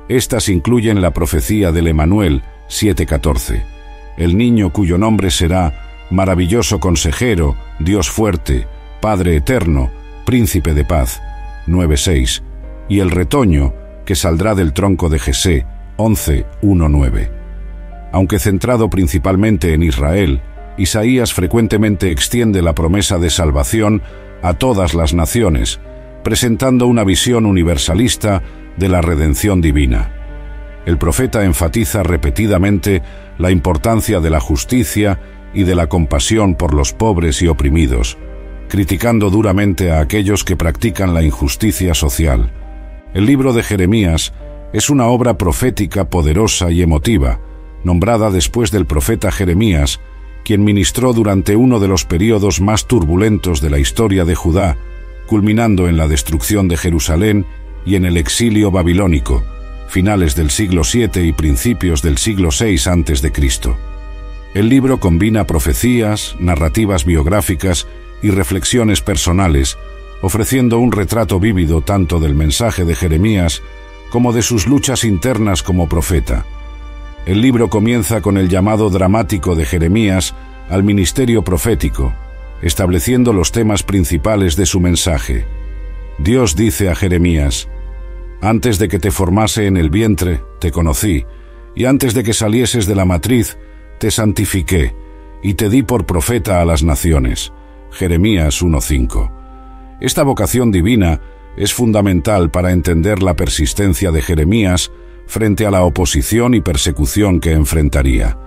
Estas incluyen la profecía del Emanuel, siete catorce, el niño cuyo nombre será Maravilloso Consejero, Dios Fuerte, Padre Eterno, Príncipe de Paz, nueve seis, y el retoño que saldrá del tronco de Jesé, once uno nueve. Aunque centrado principalmente en Israel, Isaías frecuentemente extiende la promesa de salvación a todas las naciones, presentando una visión universalista de la redención divina. El profeta enfatiza repetidamente la importancia de la justicia y de la compasión por los pobres y oprimidos, criticando duramente a aquellos que practican la injusticia social. El libro de Jeremías es una obra profética poderosa y emotiva, nombrada después del profeta Jeremías, quien ministró durante uno de los períodos más turbulentos de la historia de Judá, culminando en la destrucción de Jerusalén y en el exilio babilónico, finales del siglo siete y principios del siglo seis antes de Cristo. El libro combina profecías, narrativas biográficas y reflexiones personales, ofreciendo un retrato vívido tanto del mensaje de Jeremías como de sus luchas internas como profeta. El libro comienza con el llamado dramático de Jeremías al ministerio profético, estableciendo los temas principales de su mensaje. Dios dice a Jeremías: «Antes de que te formase en el vientre, te conocí, y antes de que salieses de la matriz, te santifiqué, y te di por profeta a las naciones». Jeremías uno cinco. Esta vocación divina es fundamental para entender la persistencia de Jeremías frente a la oposición y persecución que enfrentaría.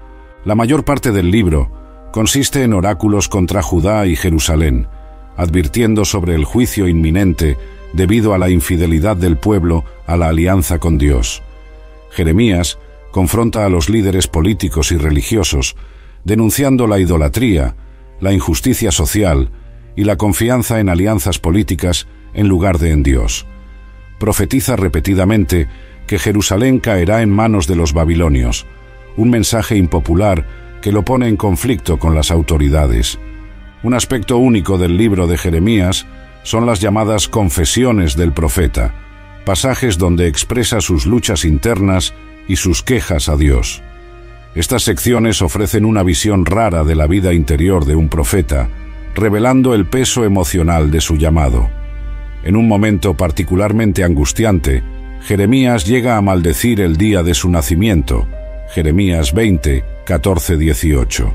La mayor parte del libro consiste en oráculos contra Judá y Jerusalén, advirtiendo sobre el juicio inminente debido a la infidelidad del pueblo a la alianza con Dios. Jeremías confronta a los líderes políticos y religiosos, denunciando la idolatría, la injusticia social y la confianza en alianzas políticas en lugar de en Dios. Profetiza repetidamente que Jerusalén caerá en manos de los babilonios, un mensaje impopular que lo pone en conflicto con las autoridades. Un aspecto único del libro de Jeremías son las llamadas confesiones del profeta, pasajes donde expresa sus luchas internas y sus quejas a Dios. Estas secciones ofrecen una visión rara de la vida interior de un profeta, revelando el peso emocional de su llamado. En un momento particularmente angustiante, Jeremías llega a maldecir el día de su nacimiento, Jeremías veinte, catorce dieciocho.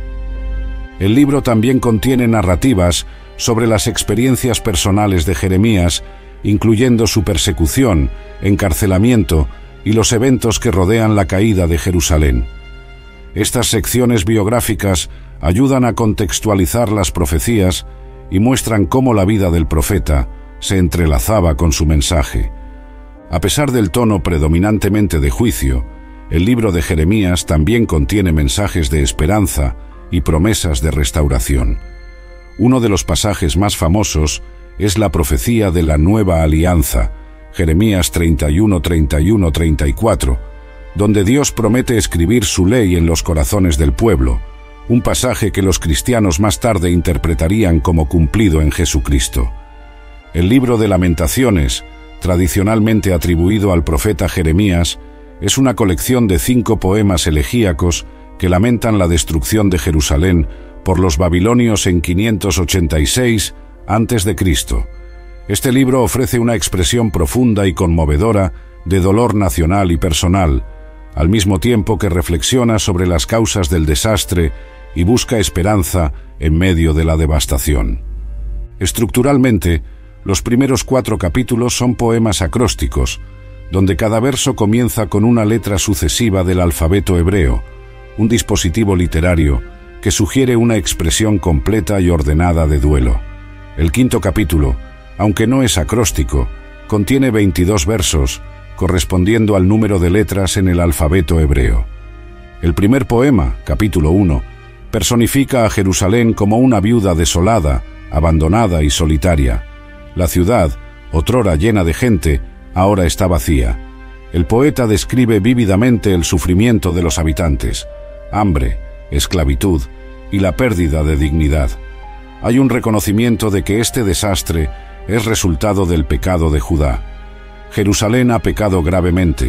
El libro también contiene narrativas sobre las experiencias personales de Jeremías, incluyendo su persecución, encarcelamiento y los eventos que rodean la caída de Jerusalén. Estas secciones biográficas ayudan a contextualizar las profecías y muestran cómo la vida del profeta se entrelazaba con su mensaje. A pesar del tono predominantemente de juicio, el libro de Jeremías también contiene mensajes de esperanza y promesas de restauración. Uno de los pasajes más famosos es la profecía de la Nueva Alianza, Jeremías treinta y uno, treinta y uno, treinta y cuatro, donde Dios promete escribir su ley en los corazones del pueblo, un pasaje que los cristianos más tarde interpretarían como cumplido en Jesucristo. El libro de Lamentaciones, tradicionalmente atribuido al profeta Jeremías, es una colección de cinco poemas elegíacos que lamentan la destrucción de Jerusalén por los babilonios en quinientos ochenta y seis antes de Cristo. Este libro ofrece una expresión profunda y conmovedora de dolor nacional y personal, al mismo tiempo que reflexiona sobre las causas del desastre y busca esperanza en medio de la devastación. Estructuralmente, los primeros cuatro capítulos son poemas acrósticos, donde cada verso comienza con una letra sucesiva del alfabeto hebreo, un dispositivo literario que sugiere una expresión completa y ordenada de duelo. El quinto capítulo, aunque no es acróstico, contiene veintidós versos, correspondiendo al número de letras en el alfabeto hebreo. El primer poema, capítulo uno, personifica a Jerusalén como una viuda desolada, abandonada y solitaria. La ciudad, otrora llena de gente, ahora está vacía. El poeta describe vívidamente el sufrimiento de los habitantes, hambre, esclavitud y la pérdida de dignidad. Hay un reconocimiento de que este desastre es resultado del pecado de Judá. Jerusalén ha pecado gravemente,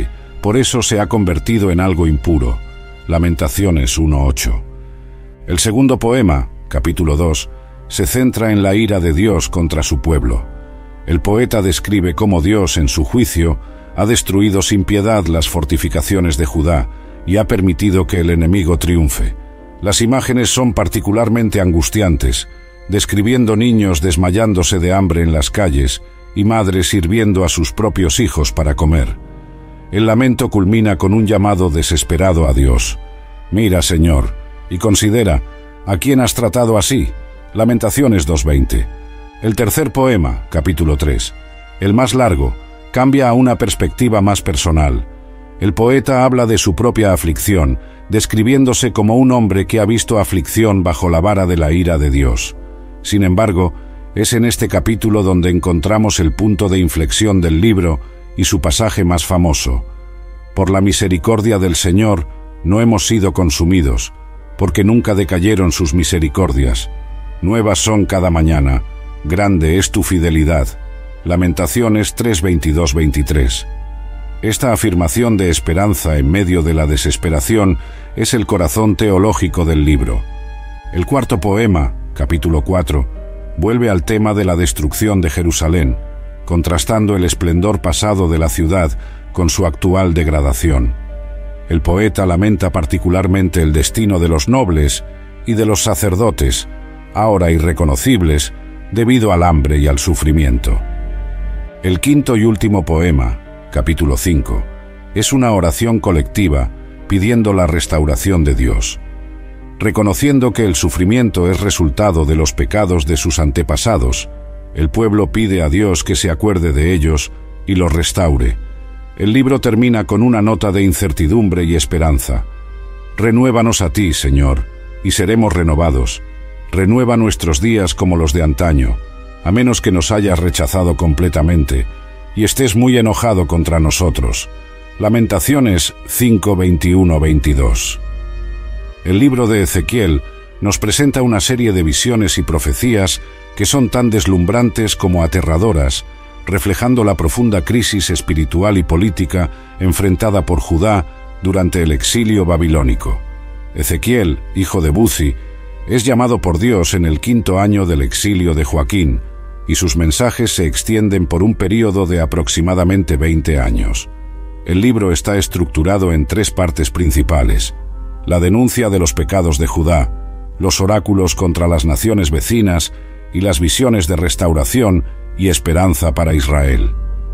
por eso se ha convertido en algo impuro. Lamentaciones uno ocho. El segundo poema, capítulo dos, se centra en la ira de Dios contra su pueblo. El poeta describe cómo Dios, en su juicio, ha destruido sin piedad las fortificaciones de Judá y ha permitido que el enemigo triunfe. Las imágenes son particularmente angustiantes, describiendo niños desmayándose de hambre en las calles y madres sirviendo a sus propios hijos para comer. El lamento culmina con un llamado desesperado a Dios. Mira, Señor, y considera, ¿a quién has tratado así? Lamentaciones dos veinte. El tercer poema, capítulo tres, el más largo, cambia a una perspectiva más personal. El poeta habla de su propia aflicción, describiéndose como un hombre que ha visto aflicción bajo la vara de la ira de Dios. Sin embargo, es en este capítulo donde encontramos el punto de inflexión del libro y su pasaje más famoso. Por la misericordia del Señor no hemos sido consumidos, porque nunca decayeron sus misericordias. Nuevas son cada mañana, grande es tu fidelidad. Lamentaciones tres veintidós veintitrés. Esta afirmación de esperanza en medio de la desesperación es el corazón teológico del libro. El cuarto poema, capítulo cuatro, vuelve al tema de la destrucción de Jerusalén, contrastando el esplendor pasado de la ciudad con su actual degradación. El poeta lamenta particularmente el destino de los nobles y de los sacerdotes, ahora irreconocibles, debido al hambre y al sufrimiento. El quinto y último poema, capítulo cinco, es una oración colectiva pidiendo la restauración de Dios. Reconociendo que el sufrimiento es resultado de los pecados de sus antepasados, el pueblo pide a Dios que se acuerde de ellos y los restaure. El libro termina con una nota de incertidumbre y esperanza. Renuévanos a ti, Señor, y seremos renovados. Renueva nuestros días como los de antaño, a menos que nos hayas rechazado completamente y estés muy enojado contra nosotros. Lamentaciones cinco veintiuno veintidós. El libro de Ezequiel nos presenta una serie de visiones y profecías que son tan deslumbrantes como aterradoras, reflejando la profunda crisis espiritual y política enfrentada por Judá durante el exilio babilónico. Ezequiel, hijo de Buzi, es llamado por Dios en el quinto año del exilio de Joaquín, y sus mensajes se extienden por un período de aproximadamente veinte años. El libro está estructurado en tres partes principales: la denuncia de los pecados de Judá, los oráculos contra las naciones vecinas y las visiones de restauración y esperanza para Israel.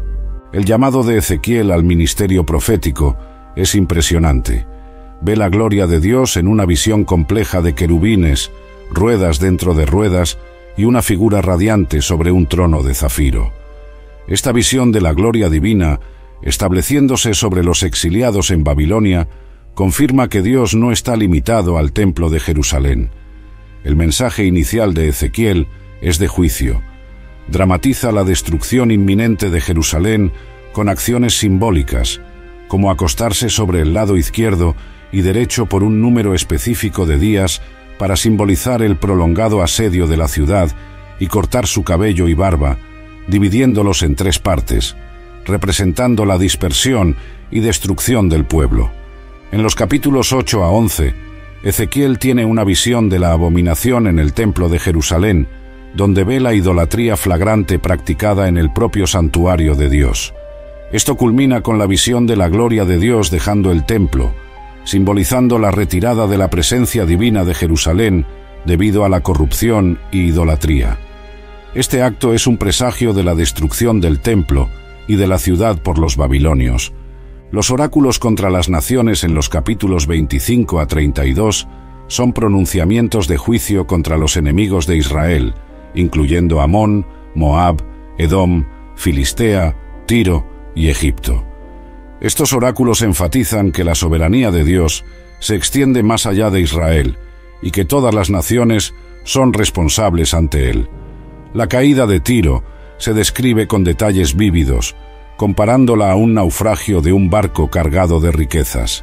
El llamado de Ezequiel al ministerio profético es impresionante. Ve la gloria de Dios en una visión compleja de querubines, ruedas dentro de ruedas y una figura radiante sobre un trono de zafiro. Esta visión de la gloria divina, estableciéndose sobre los exiliados en Babilonia, confirma que Dios no está limitado al templo de Jerusalén. El mensaje inicial de Ezequiel es de juicio. Dramatiza la destrucción inminente de Jerusalén con acciones simbólicas, como acostarse sobre el lado izquierdo y derecho por un número específico de días para simbolizar el prolongado asedio de la ciudad y cortar su cabello y barba, dividiéndolos en tres partes, representando la dispersión y destrucción del pueblo. En los capítulos ocho a once, Ezequiel tiene una visión de la abominación en el templo de Jerusalén, donde ve la idolatría flagrante practicada en el propio santuario de Dios. Esto culmina con la visión de la gloria de Dios dejando el templo, simbolizando la retirada de la presencia divina de Jerusalén debido a la corrupción y idolatría. Este acto es un presagio de la destrucción del templo y de la ciudad por los babilonios. Los oráculos contra las naciones en los capítulos veinticinco a treinta y dos son pronunciamientos de juicio contra los enemigos de Israel, incluyendo Amón, Moab, Edom, Filistea, Tiro y Egipto. Estos oráculos enfatizan que la soberanía de Dios se extiende más allá de Israel y que todas las naciones son responsables ante él. La caída de Tiro se describe con detalles vívidos, comparándola a un naufragio de un barco cargado de riquezas.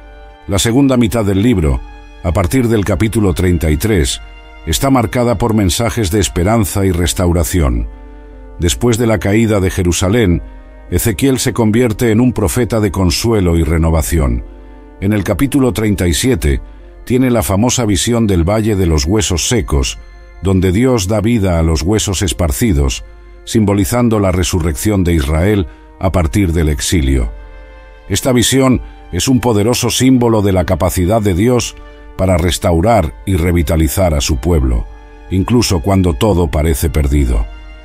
La segunda mitad del libro, a partir del capítulo treinta y tres, está marcada por mensajes de esperanza y restauración. Después de la caída de Jerusalén, Ezequiel se convierte en un profeta de consuelo y renovación. En el capítulo treinta y siete, tiene la famosa visión del Valle de los Huesos Secos, donde Dios da vida a los huesos esparcidos, simbolizando la resurrección de Israel a partir del exilio. Esta visión es un poderoso símbolo de la capacidad de Dios para restaurar y revitalizar a su pueblo, incluso cuando todo parece perdido.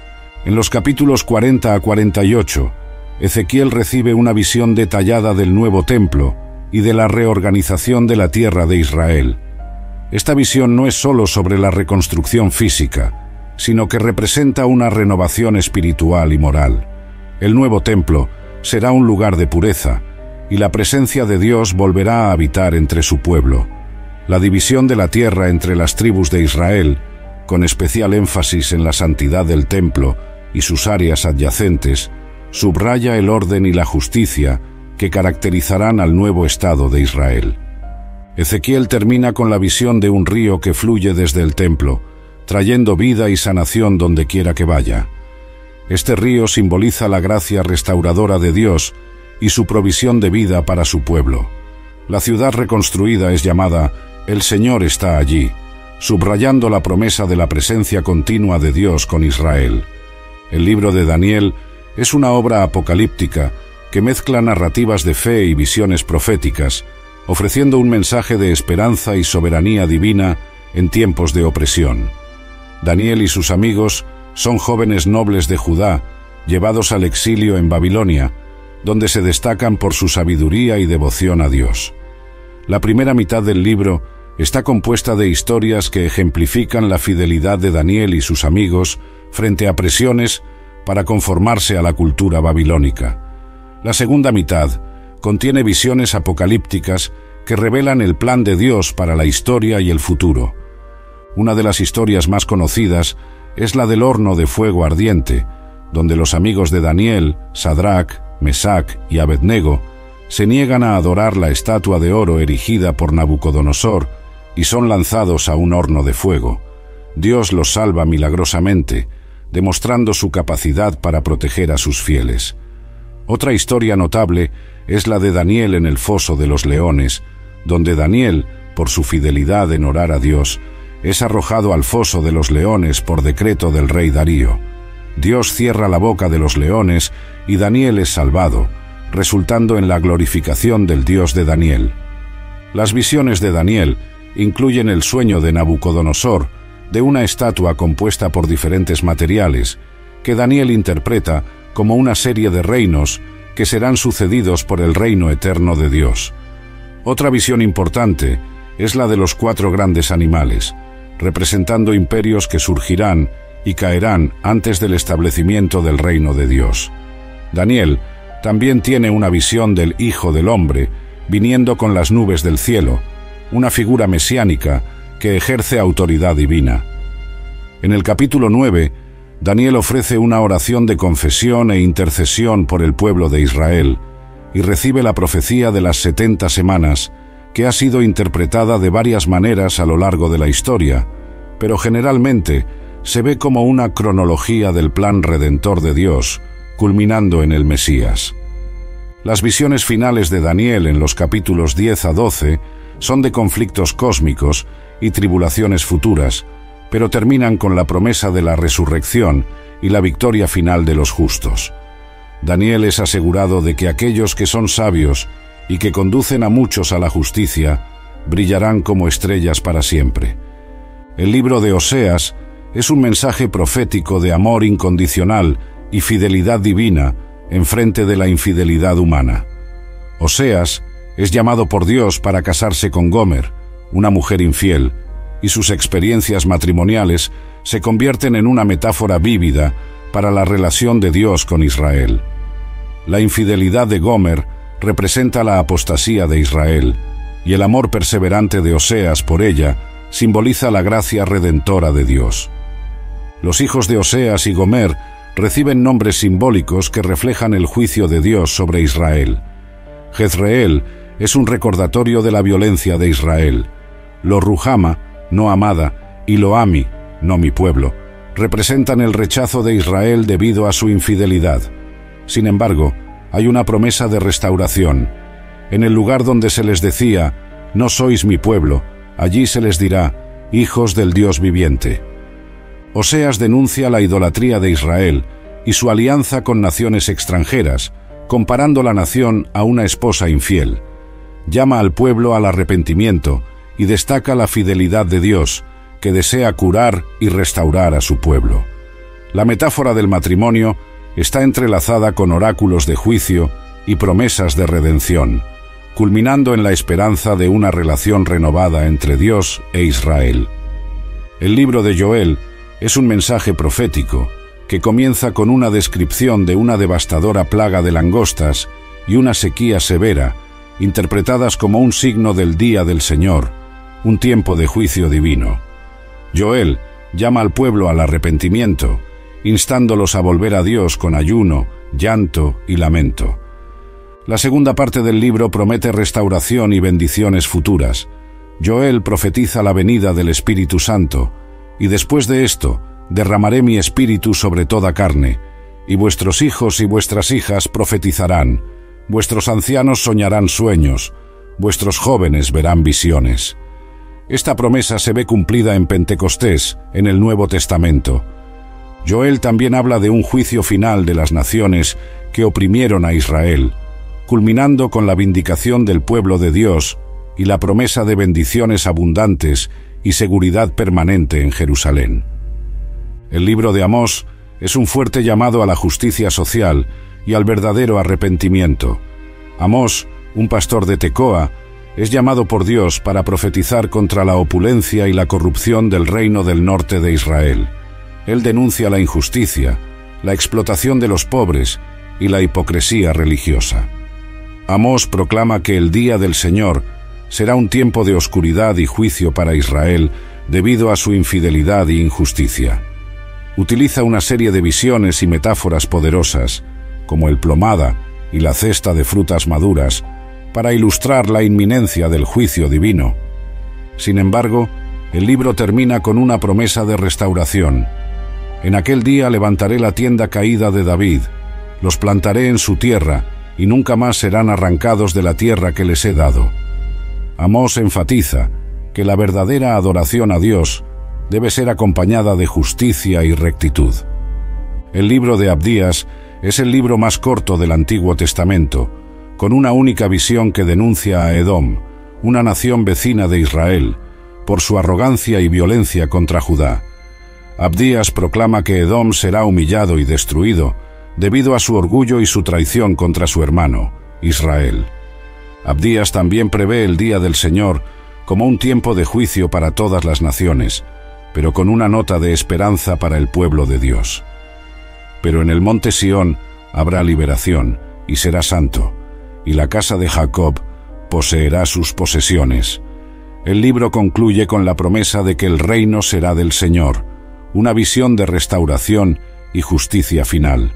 En los capítulos cuarenta a cuarenta y ocho, Ezequiel recibe una visión detallada del nuevo templo y de la reorganización de la tierra de Israel. Esta visión no es solo sobre la reconstrucción física, sino que representa una renovación espiritual y moral. El nuevo templo será un lugar de pureza, y la presencia de Dios volverá a habitar entre su pueblo. La división de la tierra entre las tribus de Israel, con especial énfasis en la santidad del templo y sus áreas adyacentes, subraya el orden y la justicia que caracterizarán al nuevo Estado de Israel. Ezequiel termina con la visión de un río que fluye desde el templo, trayendo vida y sanación donde quiera que vaya. Este río simboliza la gracia restauradora de Dios y su provisión de vida para su pueblo. La ciudad reconstruida es llamada El Señor está allí, subrayando la promesa de la presencia continua de Dios con Israel. El libro de Daniel es una obra apocalíptica que mezcla narrativas de fe y visiones proféticas, ofreciendo un mensaje de esperanza y soberanía divina en tiempos de opresión. Daniel y sus amigos son jóvenes nobles de Judá, llevados al exilio en Babilonia, donde se destacan por su sabiduría y devoción a Dios. La primera mitad del libro está compuesta de historias que ejemplifican la fidelidad de Daniel y sus amigos frente a presiones para conformarse a la cultura babilónica. La segunda mitad contiene visiones apocalípticas que revelan el plan de Dios para la historia y el futuro. Una de las historias más conocidas es la del horno de fuego ardiente, donde los amigos de Daniel, Sadrach, Mesac y Abednego, se niegan a adorar la estatua de oro erigida por Nabucodonosor y son lanzados a un horno de fuego. Dios los salva milagrosamente, demostrando su capacidad para proteger a sus fieles. Otra historia notable es la de Daniel en el foso de los leones, donde Daniel, por su fidelidad en orar a Dios, es arrojado al foso de los leones por decreto del rey Darío. Dios cierra la boca de los leones y Daniel es salvado, resultando en la glorificación del Dios de Daniel. Las visiones de Daniel incluyen el sueño de Nabucodonosor, de una estatua compuesta por diferentes materiales, que Daniel interpreta como una serie de reinos que serán sucedidos por el reino eterno de Dios. Otra visión importante es la de los cuatro grandes animales, representando imperios que surgirán y caerán antes del establecimiento del reino de Dios. Daniel también tiene una visión del Hijo del Hombre viniendo con las nubes del cielo, una figura mesiánica que ejerce autoridad divina. En el capítulo nueve, Daniel ofrece una oración de confesión e intercesión por el pueblo de Israel y recibe la profecía de las setenta semanas, que ha sido interpretada de varias maneras a lo largo de la historia, pero generalmente se ve como una cronología del plan redentor de Dios, culminando en el Mesías. Las visiones finales de Daniel en los capítulos diez a doce son de conflictos cósmicos y tribulaciones futuras, pero terminan con la promesa de la resurrección y la victoria final de los justos. Daniel es asegurado de que aquellos que son sabios y que conducen a muchos a la justicia brillarán como estrellas para siempre. El libro de Oseas es un mensaje profético de amor incondicional y fidelidad divina en frente de la infidelidad humana. Oseas es llamado por Dios para casarse con Gomer, una mujer infiel, y sus experiencias matrimoniales se convierten en una metáfora vívida para la relación de Dios con Israel. La infidelidad de Gomer representa la apostasía de Israel, y el amor perseverante de Oseas por ella simboliza la gracia redentora de Dios. Los hijos de Oseas y Gomer reciben nombres simbólicos que reflejan el juicio de Dios sobre Israel. Jezreel es un recordatorio de la violencia de Israel. Lo Ruhama, no amada, y lo Ami, no mi pueblo, representan el rechazo de Israel debido a su infidelidad. Sin embargo, hay una promesa de restauración. En el lugar donde se les decía, no sois mi pueblo, allí se les dirá, hijos del Dios viviente. Oseas denuncia la idolatría de Israel y su alianza con naciones extranjeras, comparando la nación a una esposa infiel. Llama al pueblo al arrepentimiento y destaca la fidelidad de Dios, que desea curar y restaurar a su pueblo. La metáfora del matrimonio está entrelazada con oráculos de juicio y promesas de redención, culminando en la esperanza de una relación renovada entre Dios e Israel. El libro de Joel es un mensaje profético que comienza con una descripción de una devastadora plaga de langostas y una sequía severa, interpretadas como un signo del día del Señor, un tiempo de juicio divino. Joel llama al pueblo al arrepentimiento, instándolos a volver a Dios con ayuno, llanto y lamento. La segunda parte del libro promete restauración y bendiciones futuras. Joel profetiza la venida del Espíritu Santo, y después de esto, derramaré mi espíritu sobre toda carne, y vuestros hijos y vuestras hijas profetizarán, vuestros ancianos soñarán sueños, vuestros jóvenes verán visiones. Esta promesa se ve cumplida en Pentecostés, en el Nuevo Testamento. Joel también habla de un juicio final de las naciones que oprimieron a Israel, culminando con la vindicación del pueblo de Dios y la promesa de bendiciones abundantes y seguridad permanente en Jerusalén. El libro de Amós es un fuerte llamado a la justicia social y al verdadero arrepentimiento. Amós, un pastor de Tecoa, es llamado por Dios para profetizar contra la opulencia y la corrupción del reino del norte de Israel. Él denuncia la injusticia, la explotación de los pobres y la hipocresía religiosa. Amós proclama que el día del Señor será un tiempo de oscuridad y juicio para Israel debido a su infidelidad e injusticia. Utiliza una serie de visiones y metáforas poderosas, como el plomada y la cesta de frutas maduras, para ilustrar la inminencia del juicio divino. Sin embargo, el libro termina con una promesa de restauración. En aquel día levantaré la tienda caída de David, los plantaré en su tierra, y nunca más serán arrancados de la tierra que les he dado. Amós enfatiza que la verdadera adoración a Dios debe ser acompañada de justicia y rectitud. El libro de Abdías es el libro más corto del Antiguo Testamento, con una única visión que denuncia a Edom, una nación vecina de Israel, por su arrogancia y violencia contra Judá. Abdías proclama que Edom será humillado y destruido debido a su orgullo y su traición contra su hermano, Israel. Abdías también prevé el día del Señor como un tiempo de juicio para todas las naciones, pero con una nota de esperanza para el pueblo de Dios. Pero en el monte Sión habrá liberación, y será santo, y la casa de Jacob poseerá sus posesiones. El libro concluye con la promesa de que el reino será del Señor, una visión de restauración y justicia final.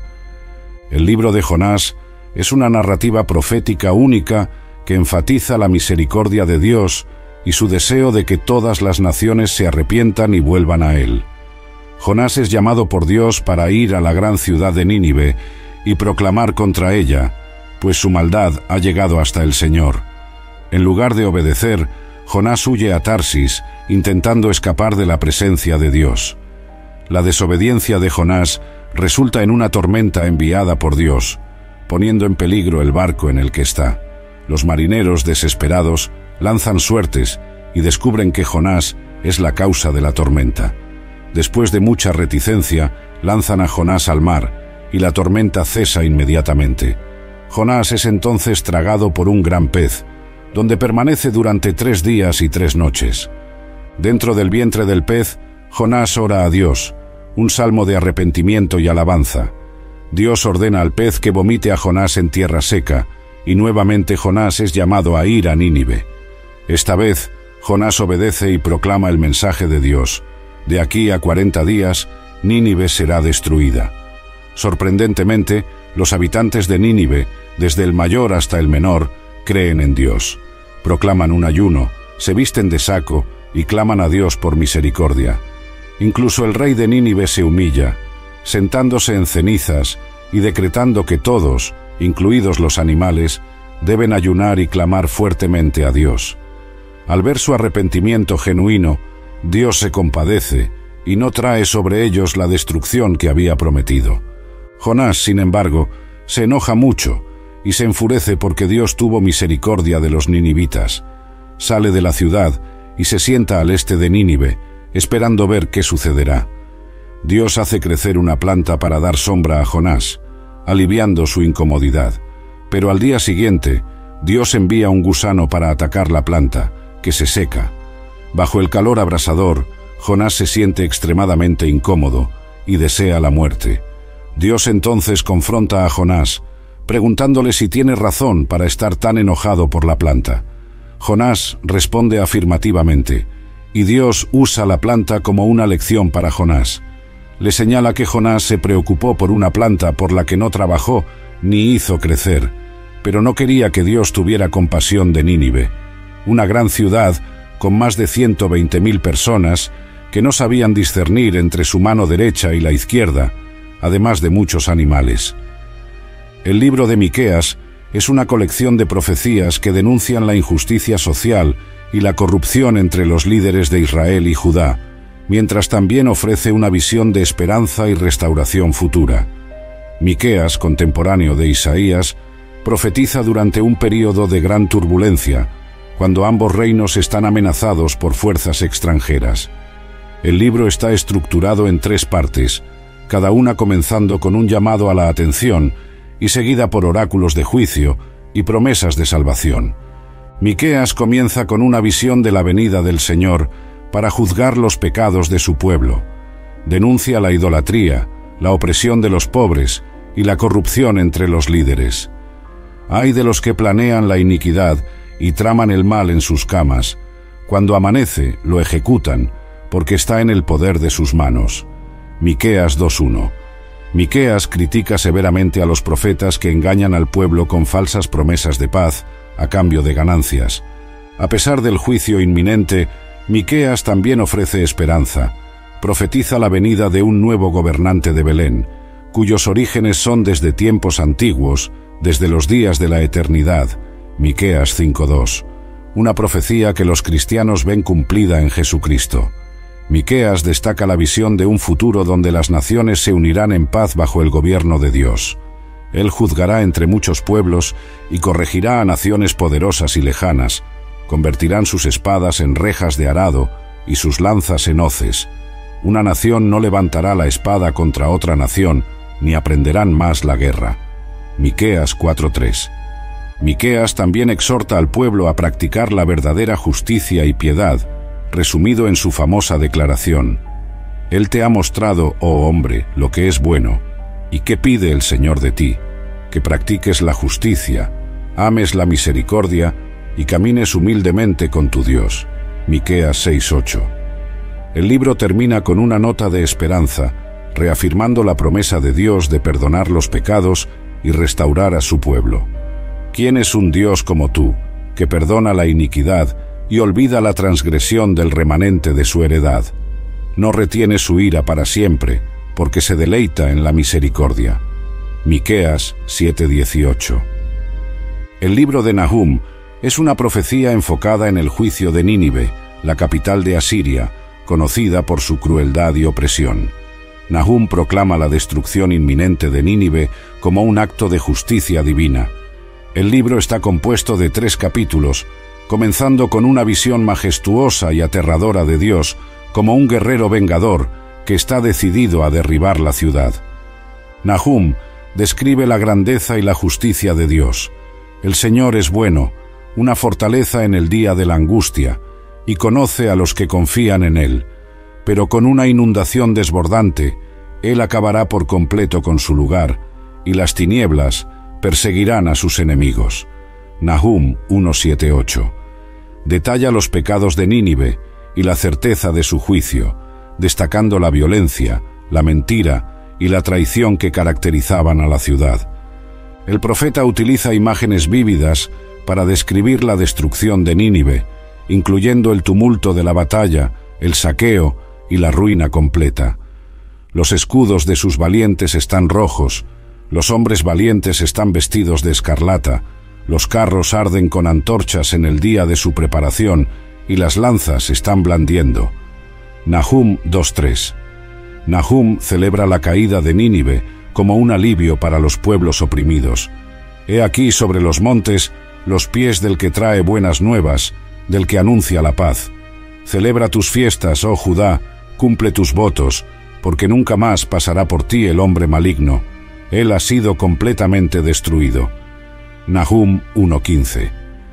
El libro de Jonás es una narrativa profética única que enfatiza la misericordia de Dios y su deseo de que todas las naciones se arrepientan y vuelvan a Él. Jonás es llamado por Dios para ir a la gran ciudad de Nínive y proclamar contra ella, pues su maldad ha llegado hasta el Señor. En lugar de obedecer, Jonás huye a Tarsis, intentando escapar de la presencia de Dios. La desobediencia de Jonás resulta en una tormenta enviada por Dios, poniendo en peligro el barco en el que está. Los marineros, desesperados, lanzan suertes y descubren que Jonás es la causa de la tormenta. Después de mucha reticencia, lanzan a Jonás al mar, y la tormenta cesa inmediatamente. Jonás es entonces tragado por un gran pez, donde permanece durante tres días y tres noches. Dentro del vientre del pez, Jonás ora a Dios, un salmo de arrepentimiento y alabanza. Dios ordena al pez que vomite a Jonás en tierra seca, y nuevamente Jonás es llamado a ir a Nínive. Esta vez, Jonás obedece y proclama el mensaje de Dios. De aquí a cuarenta días, Nínive será destruida. Sorprendentemente, los habitantes de Nínive, desde el mayor hasta el menor, creen en Dios. Proclaman un ayuno, se visten de saco y claman a Dios por misericordia. Incluso el rey de Nínive se humilla, sentándose en cenizas y decretando que todos, incluidos los animales, deben ayunar y clamar fuertemente a Dios. Al ver su arrepentimiento genuino, Dios se compadece y no trae sobre ellos la destrucción que había prometido. Jonás, sin embargo, se enoja mucho y se enfurece porque Dios tuvo misericordia de los ninivitas. Sale de la ciudad y se sienta al este de Nínive, esperando ver qué sucederá. Dios hace crecer una planta para dar sombra a Jonás, aliviando su incomodidad. Pero al día siguiente, Dios envía un gusano para atacar la planta, que se seca. Bajo el calor abrasador, Jonás se siente extremadamente incómodo y desea la muerte. Dios entonces confronta a Jonás, preguntándole si tiene razón para estar tan enojado por la planta. Jonás responde afirmativamente, y Dios usa la planta como una lección para Jonás. Le señala que Jonás se preocupó por una planta por la que no trabajó ni hizo crecer, pero no quería que Dios tuviera compasión de Nínive, una gran ciudad con más de ciento veinte mil personas que no sabían discernir entre su mano derecha y la izquierda, además de muchos animales. El libro de Miqueas es una colección de profecías que denuncian la injusticia social y la corrupción entre los líderes de Israel y Judá, mientras también ofrece una visión de esperanza y restauración futura. Miqueas, contemporáneo de Isaías, profetiza durante un período de gran turbulencia, cuando ambos reinos están amenazados por fuerzas extranjeras. El libro está estructurado en tres partes, cada una comenzando con un llamado a la atención y seguida por oráculos de juicio y promesas de salvación. Miqueas comienza con una visión de la venida del Señor para juzgar los pecados de su pueblo. Denuncia la idolatría, la opresión de los pobres y la corrupción entre los líderes. Ay de los que planean la iniquidad y traman el mal en sus camas. Cuando amanece, lo ejecutan, porque está en el poder de sus manos. Miqueas dos uno. Miqueas critica severamente a los profetas que engañan al pueblo con falsas promesas de paz a cambio de ganancias. A pesar del juicio inminente, Miqueas también ofrece esperanza. Profetiza la venida de un nuevo gobernante de Belén, cuyos orígenes son desde tiempos antiguos, desde los días de la eternidad. Miqueas cinco dos. Una profecía que los cristianos ven cumplida en Jesucristo. Miqueas destaca la visión de un futuro donde las naciones se unirán en paz bajo el gobierno de Dios. Él juzgará entre muchos pueblos y corregirá a naciones poderosas y lejanas. Convertirán sus espadas en rejas de arado y sus lanzas en hoces. Una nación no levantará la espada contra otra nación, ni aprenderán más la guerra. Miqueas cuatro tres. Miqueas también exhorta al pueblo a practicar la verdadera justicia y piedad, resumido en su famosa declaración: Él te ha mostrado, oh hombre, lo que es bueno. ¿Y qué pide el Señor de ti? Que practiques la justicia, ames la misericordia y camines humildemente con tu Dios. Miqueas seis ocho. El libro termina con una nota de esperanza, reafirmando la promesa de Dios de perdonar los pecados y restaurar a su pueblo. ¿Quién es un Dios como tú, que perdona la iniquidad y olvida la transgresión del remanente de su heredad? No retiene su ira para siempre, porque se deleita en la misericordia. Miqueas siete dieciocho. El libro de Nahum es una profecía enfocada en el juicio de Nínive, la capital de Asiria, conocida por su crueldad y opresión. Nahum proclama la destrucción inminente de Nínive como un acto de justicia divina. El libro está compuesto de tres capítulos, comenzando con una visión majestuosa y aterradora de Dios como un guerrero vengador que está decidido a derribar la ciudad. Nahum describe la grandeza y la justicia de Dios. El Señor es bueno, una fortaleza en el día de la angustia, y conoce a los que confían en Él. Pero con una inundación desbordante, Él acabará por completo con su lugar, y las tinieblas perseguirán a sus enemigos. Nahum uno siete ocho. Detalla los pecados de Nínive y la certeza de su juicio, destacando la violencia, la mentira y la traición que caracterizaban a la ciudad. El profeta utiliza imágenes vívidas para describir la destrucción de Nínive, incluyendo el tumulto de la batalla, el saqueo y la ruina completa. Los escudos de sus valientes están rojos, Los hombres valientes están vestidos de escarlata, los carros arden con antorchas en el día de su preparación, y las lanzas están blandiendo. Nahum dos tres. Nahum celebra la caída de Nínive como un alivio para los pueblos oprimidos. He aquí sobre los montes los pies del que trae buenas nuevas, del que anuncia la paz. Celebra tus fiestas, oh Judá, cumple tus votos, porque nunca más pasará por ti el hombre maligno. Él ha sido completamente destruido. Nahum uno quince.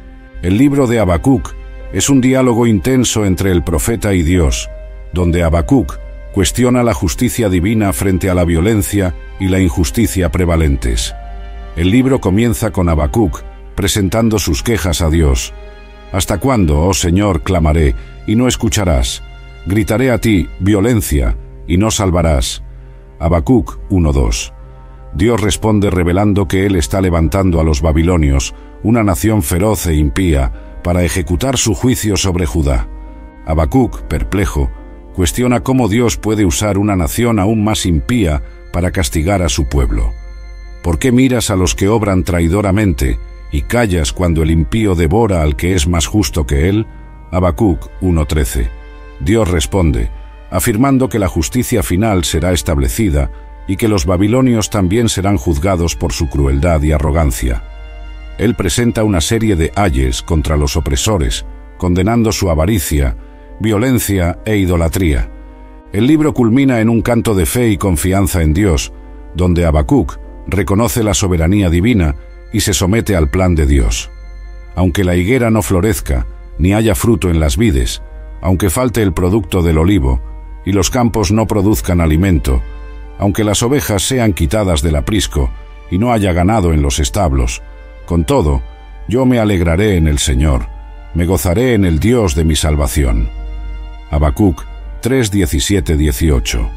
El libro de Habacuc es un diálogo intenso entre el profeta y Dios, donde Habacuc cuestiona la justicia divina frente a la violencia y la injusticia prevalentes. El libro comienza con Habacuc presentando sus quejas a Dios. ¿Hasta cuándo, oh Señor, clamaré, y no escucharás? Gritaré a ti, violencia, y no salvarás. Habacuc uno dos. Dios responde revelando que Él está levantando a los babilonios, una nación feroz e impía, para ejecutar su juicio sobre Judá. Habacuc, perplejo, cuestiona cómo Dios puede usar una nación aún más impía para castigar a su pueblo. ¿Por qué miras a los que obran traidoramente y callas cuando el impío devora al que es más justo que él? Habacuc uno trece. Dios responde, afirmando que la justicia final será establecida y que los babilonios también serán juzgados por su crueldad y arrogancia. Él presenta una serie de ayes contra los opresores, condenando su avaricia, violencia e idolatría. El libro culmina en un canto de fe y confianza en Dios, donde Habacuc reconoce la soberanía divina y se somete al plan de Dios. Aunque la higuera no florezca, ni haya fruto en las vides, aunque falte el producto del olivo, y los campos no produzcan alimento, aunque las ovejas sean quitadas del aprisco, y no haya ganado en los establos, con todo, yo me alegraré en el Señor, me gozaré en el Dios de mi salvación. Habacuc tres diecisiete dieciocho.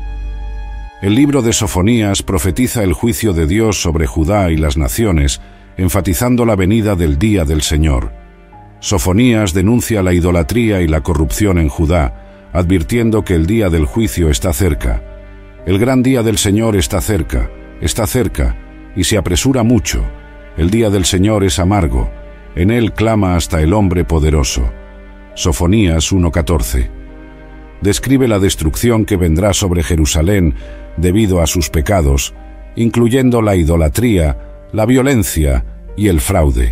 El libro de Sofonías profetiza el juicio de Dios sobre Judá y las naciones, enfatizando la venida del día del Señor. Sofonías denuncia la idolatría y la corrupción en Judá, advirtiendo que el día del juicio está cerca. El gran día del Señor está cerca, está cerca, y se apresura mucho. El día del Señor es amargo, en él clama hasta el hombre poderoso. Sofonías uno catorce. Describe la destrucción que vendrá sobre Jerusalén debido a sus pecados, incluyendo la idolatría, la violencia y el fraude.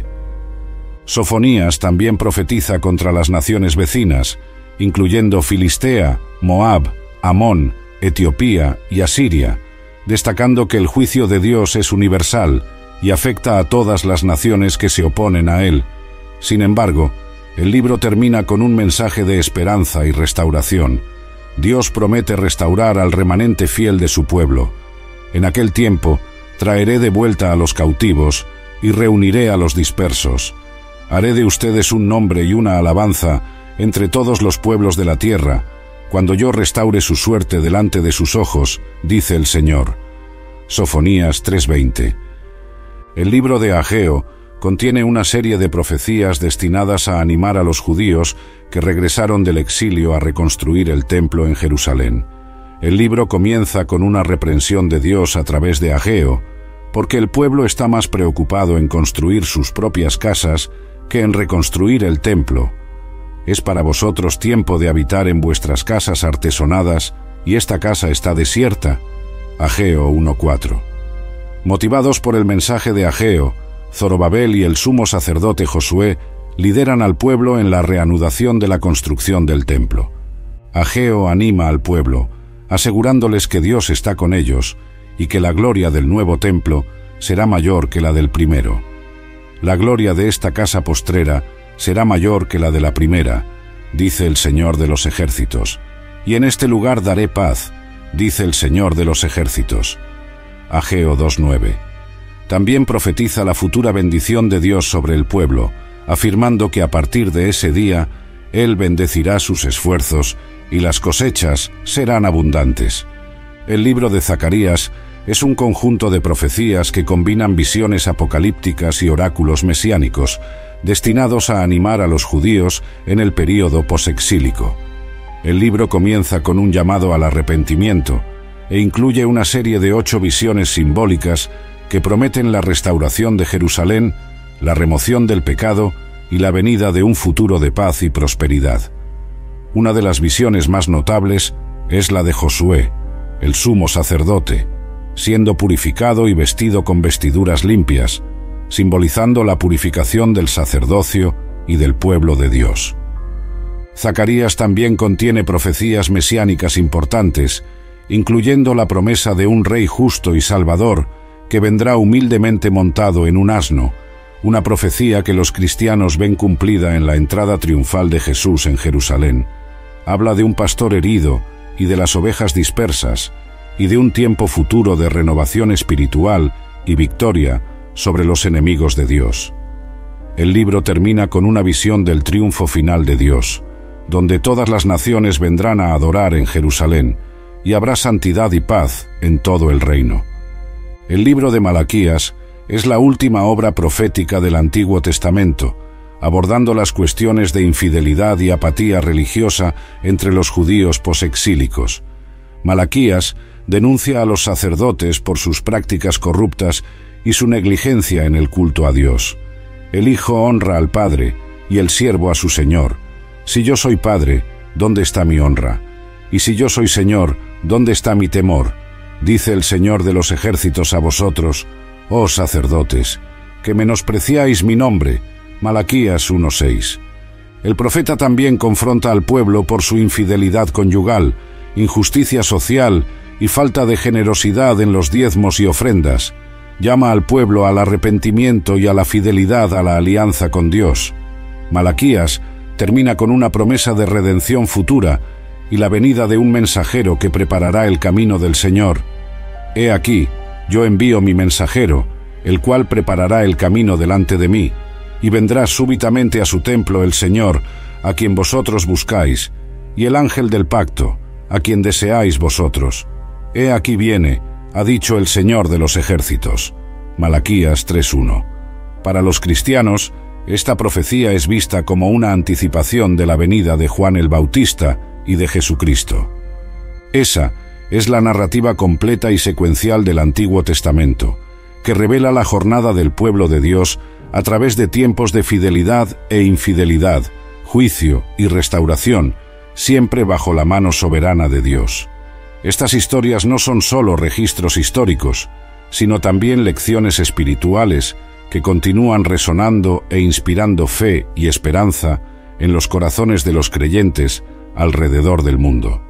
Sofonías también profetiza contra las naciones vecinas, incluyendo Filistea, Moab, Amón, Etiopía y Asiria, destacando que el juicio de Dios es universal y afecta a todas las naciones que se oponen a él. Sin embargo, el libro termina con un mensaje de esperanza y restauración. Dios promete restaurar al remanente fiel de su pueblo. En aquel tiempo, traeré de vuelta a los cautivos y reuniré a los dispersos. Haré de ustedes un nombre y una alabanza entre todos los pueblos de la tierra, cuando yo restaure su suerte delante de sus ojos, dice el Señor. Sofonías tres veinte. El libro de Ageo contiene una serie de profecías destinadas a animar a los judíos que regresaron del exilio a reconstruir el templo en Jerusalén. El libro comienza con una reprensión de Dios a través de Ageo, porque el pueblo está más preocupado en construir sus propias casas que en reconstruir el templo. Es para vosotros tiempo de habitar en vuestras casas artesonadas, y esta casa está desierta. Ageo uno cuatro. Motivados por el mensaje de Ageo, Zorobabel y el sumo sacerdote Josué lideran al pueblo en la reanudación de la construcción del templo. Ageo anima al pueblo, asegurándoles que Dios está con ellos y que la gloria del nuevo templo será mayor que la del primero. La gloria de esta casa postrera será mayor que la de la primera, dice el Señor de los ejércitos, y en este lugar daré paz, dice el Señor de los ejércitos. Ageo dos nueve. También profetiza la futura bendición de Dios sobre el pueblo, afirmando que a partir de ese día, Él bendecirá sus esfuerzos y las cosechas serán abundantes. El libro de Zacarías es un conjunto de profecías que combinan visiones apocalípticas y oráculos mesiánicos, destinados a animar a los judíos en el período posexílico. El libro comienza con un llamado al arrepentimiento e incluye una serie de ocho visiones simbólicas que prometen la restauración de Jerusalén, la remoción del pecado y la venida de un futuro de paz y prosperidad. Una de las visiones más notables es la de Josué, el sumo sacerdote, siendo purificado y vestido con vestiduras limpias, simbolizando la purificación del sacerdocio y del pueblo de Dios. Zacarías también contiene profecías mesiánicas importantes, incluyendo la promesa de un rey justo y salvador que vendrá humildemente montado en un asno, una profecía que los cristianos ven cumplida en la entrada triunfal de Jesús en Jerusalén. Habla de un pastor herido y de las ovejas dispersas, y de un tiempo futuro de renovación espiritual y victoria sobre los enemigos de Dios. El libro termina con una visión del triunfo final de Dios, donde todas las naciones vendrán a adorar en Jerusalén, y habrá santidad y paz en todo el reino. El libro de Malaquías es la última obra profética del Antiguo Testamento, abordando las cuestiones de infidelidad y apatía religiosa entre los judíos posexílicos. Malaquías denuncia a los sacerdotes por sus prácticas corruptas y su negligencia en el culto a Dios. El hijo honra al padre y el siervo a su señor. Si yo soy padre, ¿dónde está mi honra? Y si yo soy señor, ¿dónde está mi temor? Dice el Señor de los ejércitos a vosotros, oh sacerdotes, que menospreciáis mi nombre. Malaquías uno seis. El profeta también confronta al pueblo por su infidelidad conyugal, injusticia social y falta de generosidad en los diezmos y ofrendas. Llama al pueblo al arrepentimiento y a la fidelidad a la alianza con Dios. Malaquías termina con una promesa de redención futura y la venida de un mensajero que preparará el camino del Señor. He aquí, yo envío mi mensajero, el cual preparará el camino delante de mí, y vendrá súbitamente a su templo el Señor, a quien vosotros buscáis, y el ángel del pacto, a quien deseáis vosotros. He aquí viene, ha dicho el Señor de los ejércitos. Malaquías tres uno. Para los cristianos, esta profecía es vista como una anticipación de la venida de Juan el Bautista y de Jesucristo. Esa es la narrativa completa y secuencial del Antiguo Testamento, que revela la jornada del pueblo de Dios a través de tiempos de fidelidad e infidelidad, juicio y restauración, siempre bajo la mano soberana de Dios. Estas historias no son solo registros históricos, sino también lecciones espirituales que continúan resonando e inspirando fe y esperanza en los corazones de los creyentes alrededor del mundo.